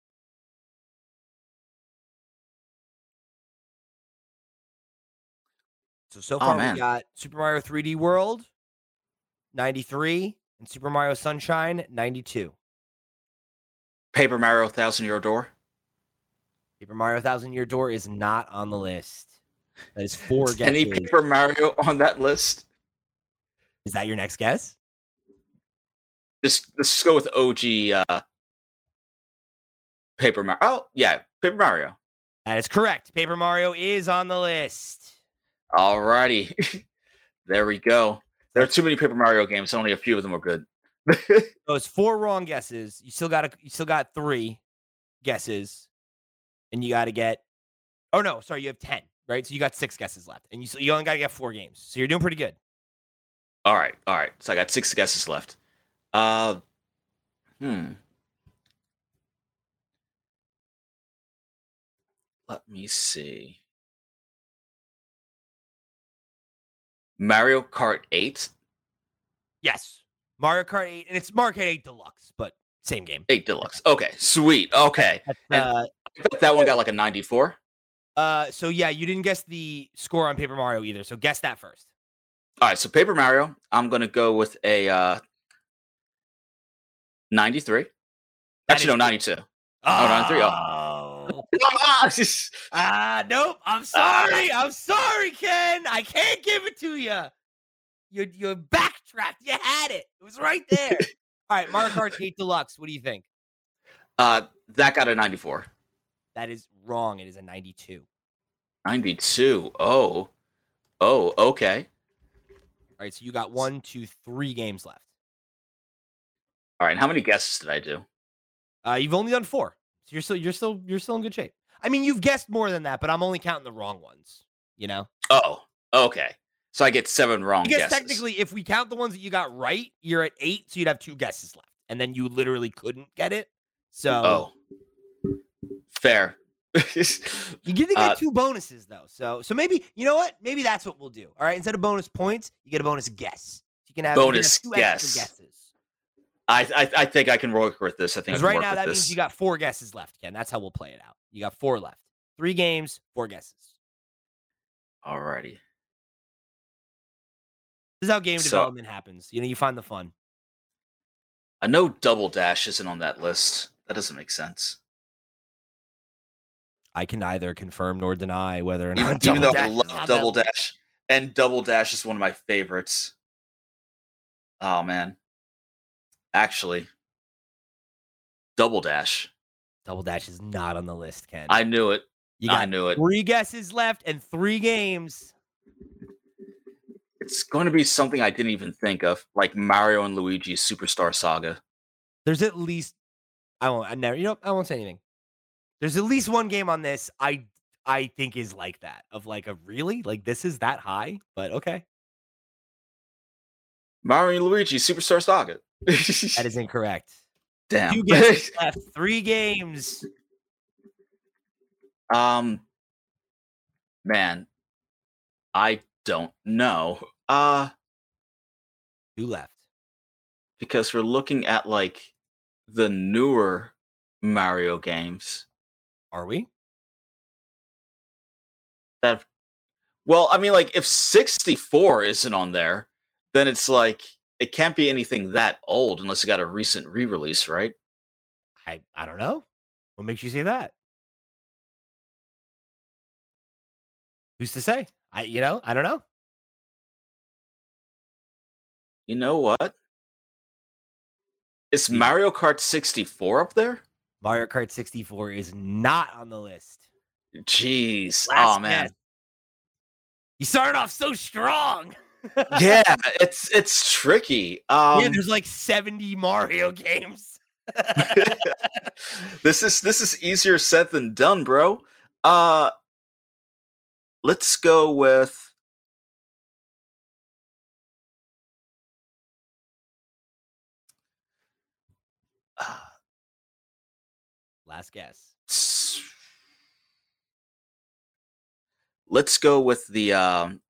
Speaker 1: So, so far
Speaker 2: oh,
Speaker 1: we got Super Mario three D World, ninety-three, and Super Mario Sunshine, ninety-two.
Speaker 2: Paper Mario Thousand Year Door.
Speaker 1: Paper Mario Thousand Year Door is not on the list. That is four guesses.
Speaker 2: Any Paper Mario on that list?
Speaker 1: Is that your next guess?
Speaker 2: Just let's go with O G uh, Paper Mario. Oh, yeah, Paper Mario.
Speaker 1: That is correct. Paper Mario is on the list.
Speaker 2: Alrighty. There we go. There are too many Paper Mario games. Only a few of them are good.
Speaker 1: So it's four wrong guesses. You still got a, you still got three guesses, and you got to get. Oh no, sorry, you have ten, right? So you got six guesses left, and you so you only got to get four games. So you're doing pretty good.
Speaker 2: All right, all right. So I got six guesses left. Uh, hmm. Let me see. Mario Kart eight.
Speaker 1: Yes, Mario Kart eight, and it's Mario Kart eight Deluxe, but same game.
Speaker 2: eight Deluxe. Okay, sweet. Okay,
Speaker 1: uh,
Speaker 2: I bet that one got like a ninety-four.
Speaker 1: Uh, so yeah, you didn't guess the score on Paper Mario either. So guess that first.
Speaker 2: All right, so Paper Mario, I'm gonna go with a uh, ninety-three. Actually, no, ninety-two.
Speaker 1: Oh,
Speaker 2: oh ninety-three.
Speaker 1: Oh.
Speaker 2: Ah,
Speaker 1: ah, nope. I'm sorry. I'm sorry, Ken. I can't give it to you. You you backtracked. You had it. It was right there. All right, Mario Kart eight Deluxe. What do you think?
Speaker 2: Uh, that got a ninety-four.
Speaker 1: That is wrong. It is a ninety-two.
Speaker 2: ninety-two. Oh. Oh, okay.
Speaker 1: All right, so you got one, two, three games left.
Speaker 2: All right, how many guesses did I do?
Speaker 1: Uh, you've only done four. So you're still you're still you're still in good shape. I mean, you've guessed more than that, but I'm only counting the wrong ones, you know?
Speaker 2: Oh, okay. So I get seven wrong
Speaker 1: I guess
Speaker 2: guesses.
Speaker 1: technically, if we count the ones that you got right, you're at eight, so you'd have two guesses left. And then you literally couldn't get it. So
Speaker 2: Oh. Fair.
Speaker 1: You get to get uh, two bonuses though, so so maybe you know what? Maybe that's what we'll do. All right, instead of bonus points, you get a bonus guess. You can have
Speaker 2: bonus
Speaker 1: you can have two
Speaker 2: guess.
Speaker 1: extra guesses.
Speaker 2: I, I I think I can work with this. I think
Speaker 1: because right now that
Speaker 2: this.
Speaker 1: means you got four guesses left, Ken. That's how we'll play it out. You got four left, three games, four guesses.
Speaker 2: Alrighty.
Speaker 1: This is how game so, development happens. You know, you find the fun.
Speaker 2: I know Double Dash isn't on that list. That doesn't make sense.
Speaker 1: I can neither confirm nor deny whether or not
Speaker 2: even,
Speaker 1: Double
Speaker 2: even though
Speaker 1: Dash
Speaker 2: I love Double Dash, list. And Double Dash is one of my favorites. Oh man, actually, Double Dash.
Speaker 1: Double Dash is not on the list, Ken.
Speaker 2: I knew it.
Speaker 1: You got
Speaker 2: I knew it.
Speaker 1: Three guesses left and three games.
Speaker 2: It's going to be something I didn't even think of, like Mario and Luigi Superstar Saga.
Speaker 1: There's at least I won't. I never. You know, I won't say anything. There's at least one game on this I I think is like that, of like a really like this is that high, but okay.
Speaker 2: Mario and Luigi Superstar Saga.
Speaker 1: That is incorrect.
Speaker 2: Damn.
Speaker 1: Two games left. Three games.
Speaker 2: Um, man, I don't know. Uh,
Speaker 1: Two left.
Speaker 2: Because we're looking at like the newer Mario games.
Speaker 1: Are we?
Speaker 2: That, well, I mean, like if sixty-four isn't on there, then it's like it can't be anything that old unless it got a recent re-release, right?
Speaker 1: I I don't know. What makes you say that? Who's to say? I you know, I don't know.
Speaker 2: You know what? Is Mario Kart sixty-four up there?
Speaker 1: Mario Kart sixty-four is not on the list.
Speaker 2: Jeez.
Speaker 1: Last
Speaker 2: oh man.
Speaker 1: Guess. You started off so strong.
Speaker 2: Yeah, it's it's tricky. Um,
Speaker 1: yeah, there's like seventy Mario games.
Speaker 2: this is this is easier said than done, bro. Uh let's go with uh,
Speaker 1: last guess.
Speaker 2: Let's go with the um,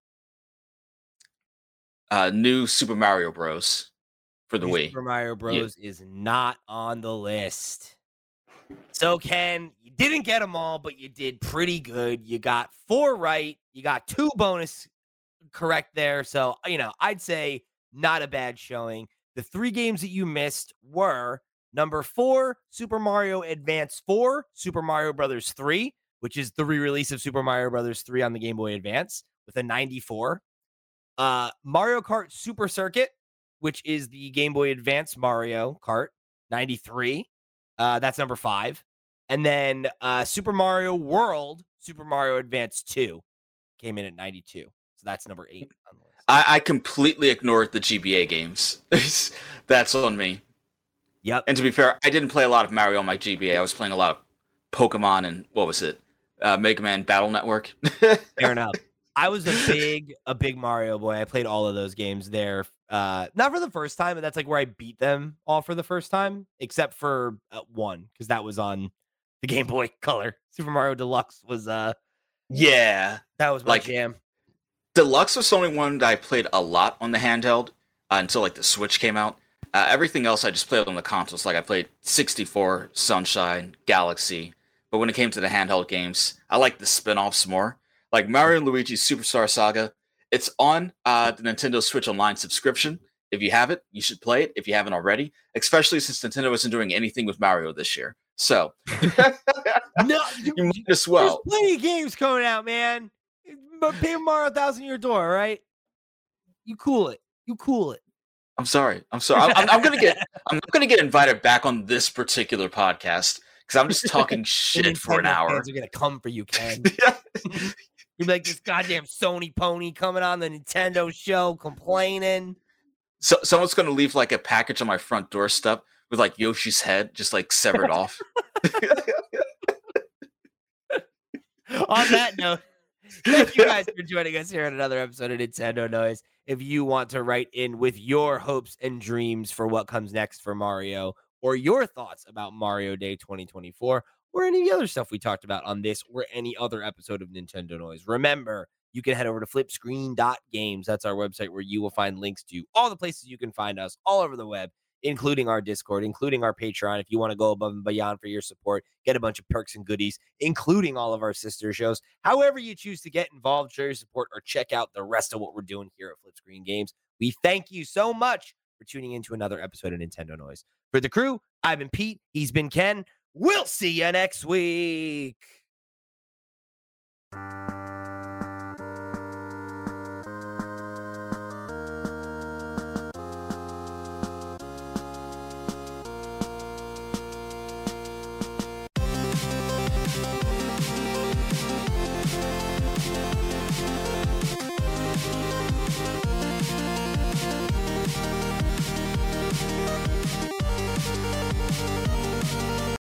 Speaker 2: uh, new Super Mario Bros. For the
Speaker 1: new
Speaker 2: Wii.
Speaker 1: Super Mario Bros. Yeah. is not on the list. So, Ken, you didn't get them all, but you did pretty good. You got four right. You got two bonus correct there. So, you know, I'd say not a bad showing. The three games that you missed were number four, Super Mario Advance four, Super Mario Brothers three, which is the re-release of Super Mario Brothers three on the Game Boy Advance with a ninety-four. Uh, Mario Kart Super Circuit, which is the Game Boy Advance Mario Kart, ninety-three. Uh, that's number five. And then uh, Super Mario World, Super Mario Advance two came in at ninety-two. So that's number eight on the list.
Speaker 2: I, I completely ignored the G B A games. That's on me.
Speaker 1: Yep.
Speaker 2: And to be fair, I didn't play a lot of Mario on my G B A. I was playing a lot of Pokemon and what was it? Uh, Mega Man Battle Network.
Speaker 1: Fair enough. I was a big, a big Mario boy. I played all of those games there. Uh, not for the first time, but that's like where I beat them all for the first time, except for uh, one, because that was on the Game Boy Color. Super Mario Deluxe was, uh,
Speaker 2: yeah,
Speaker 1: that was my
Speaker 2: like,
Speaker 1: jam.
Speaker 2: Deluxe was the only one that I played a lot on the handheld uh, until like the Switch came out. Uh, everything else I just played on the consoles. Like I played sixty-four, Sunshine, Galaxy. But when it came to the handheld games, I like the spin-offs more. Like Mario and Luigi Superstar Saga. It's on uh, the Nintendo Switch Online subscription. If you have it, you should play it if you haven't already, especially since Nintendo isn't doing anything with Mario this year. So,
Speaker 1: no,
Speaker 2: you might as well.
Speaker 1: There's plenty of games coming out, man. Paper Mario Thousand Year Door, right? You cool it. You cool it.
Speaker 2: I'm sorry. I'm sorry. I'm, I'm gonna get. I'm not gonna get invited back on this particular podcast because I'm just talking shit for an hour.
Speaker 1: Fans are gonna come for you, Ken. You're like this goddamn Sony pony coming on the Nintendo show complaining.
Speaker 2: So someone's gonna leave like a package on my front doorstep with like Yoshi's head just like severed off.
Speaker 1: On that note, thank you guys for joining us here on another episode of Nintendo Noise. If you want to write in with your hopes and dreams for what comes next for Mario or your thoughts about Mario Day twenty twenty-four, or any of the other stuff we talked about on this or any other episode of Nintendo Noise. Remember, you can head over to flip screen dot games. That's our website where you will find links to all the places you can find us all over the web, including our Discord, including our Patreon. If you want to go above and beyond for your support, get a bunch of perks and goodies, including all of our sister shows. However you choose to get involved, show your support, or check out the rest of what we're doing here at Flip Screen Games. We thank you so much for tuning into another episode of Nintendo Noise. For the crew, I've been Pete. He's been Ken. We'll see you next week.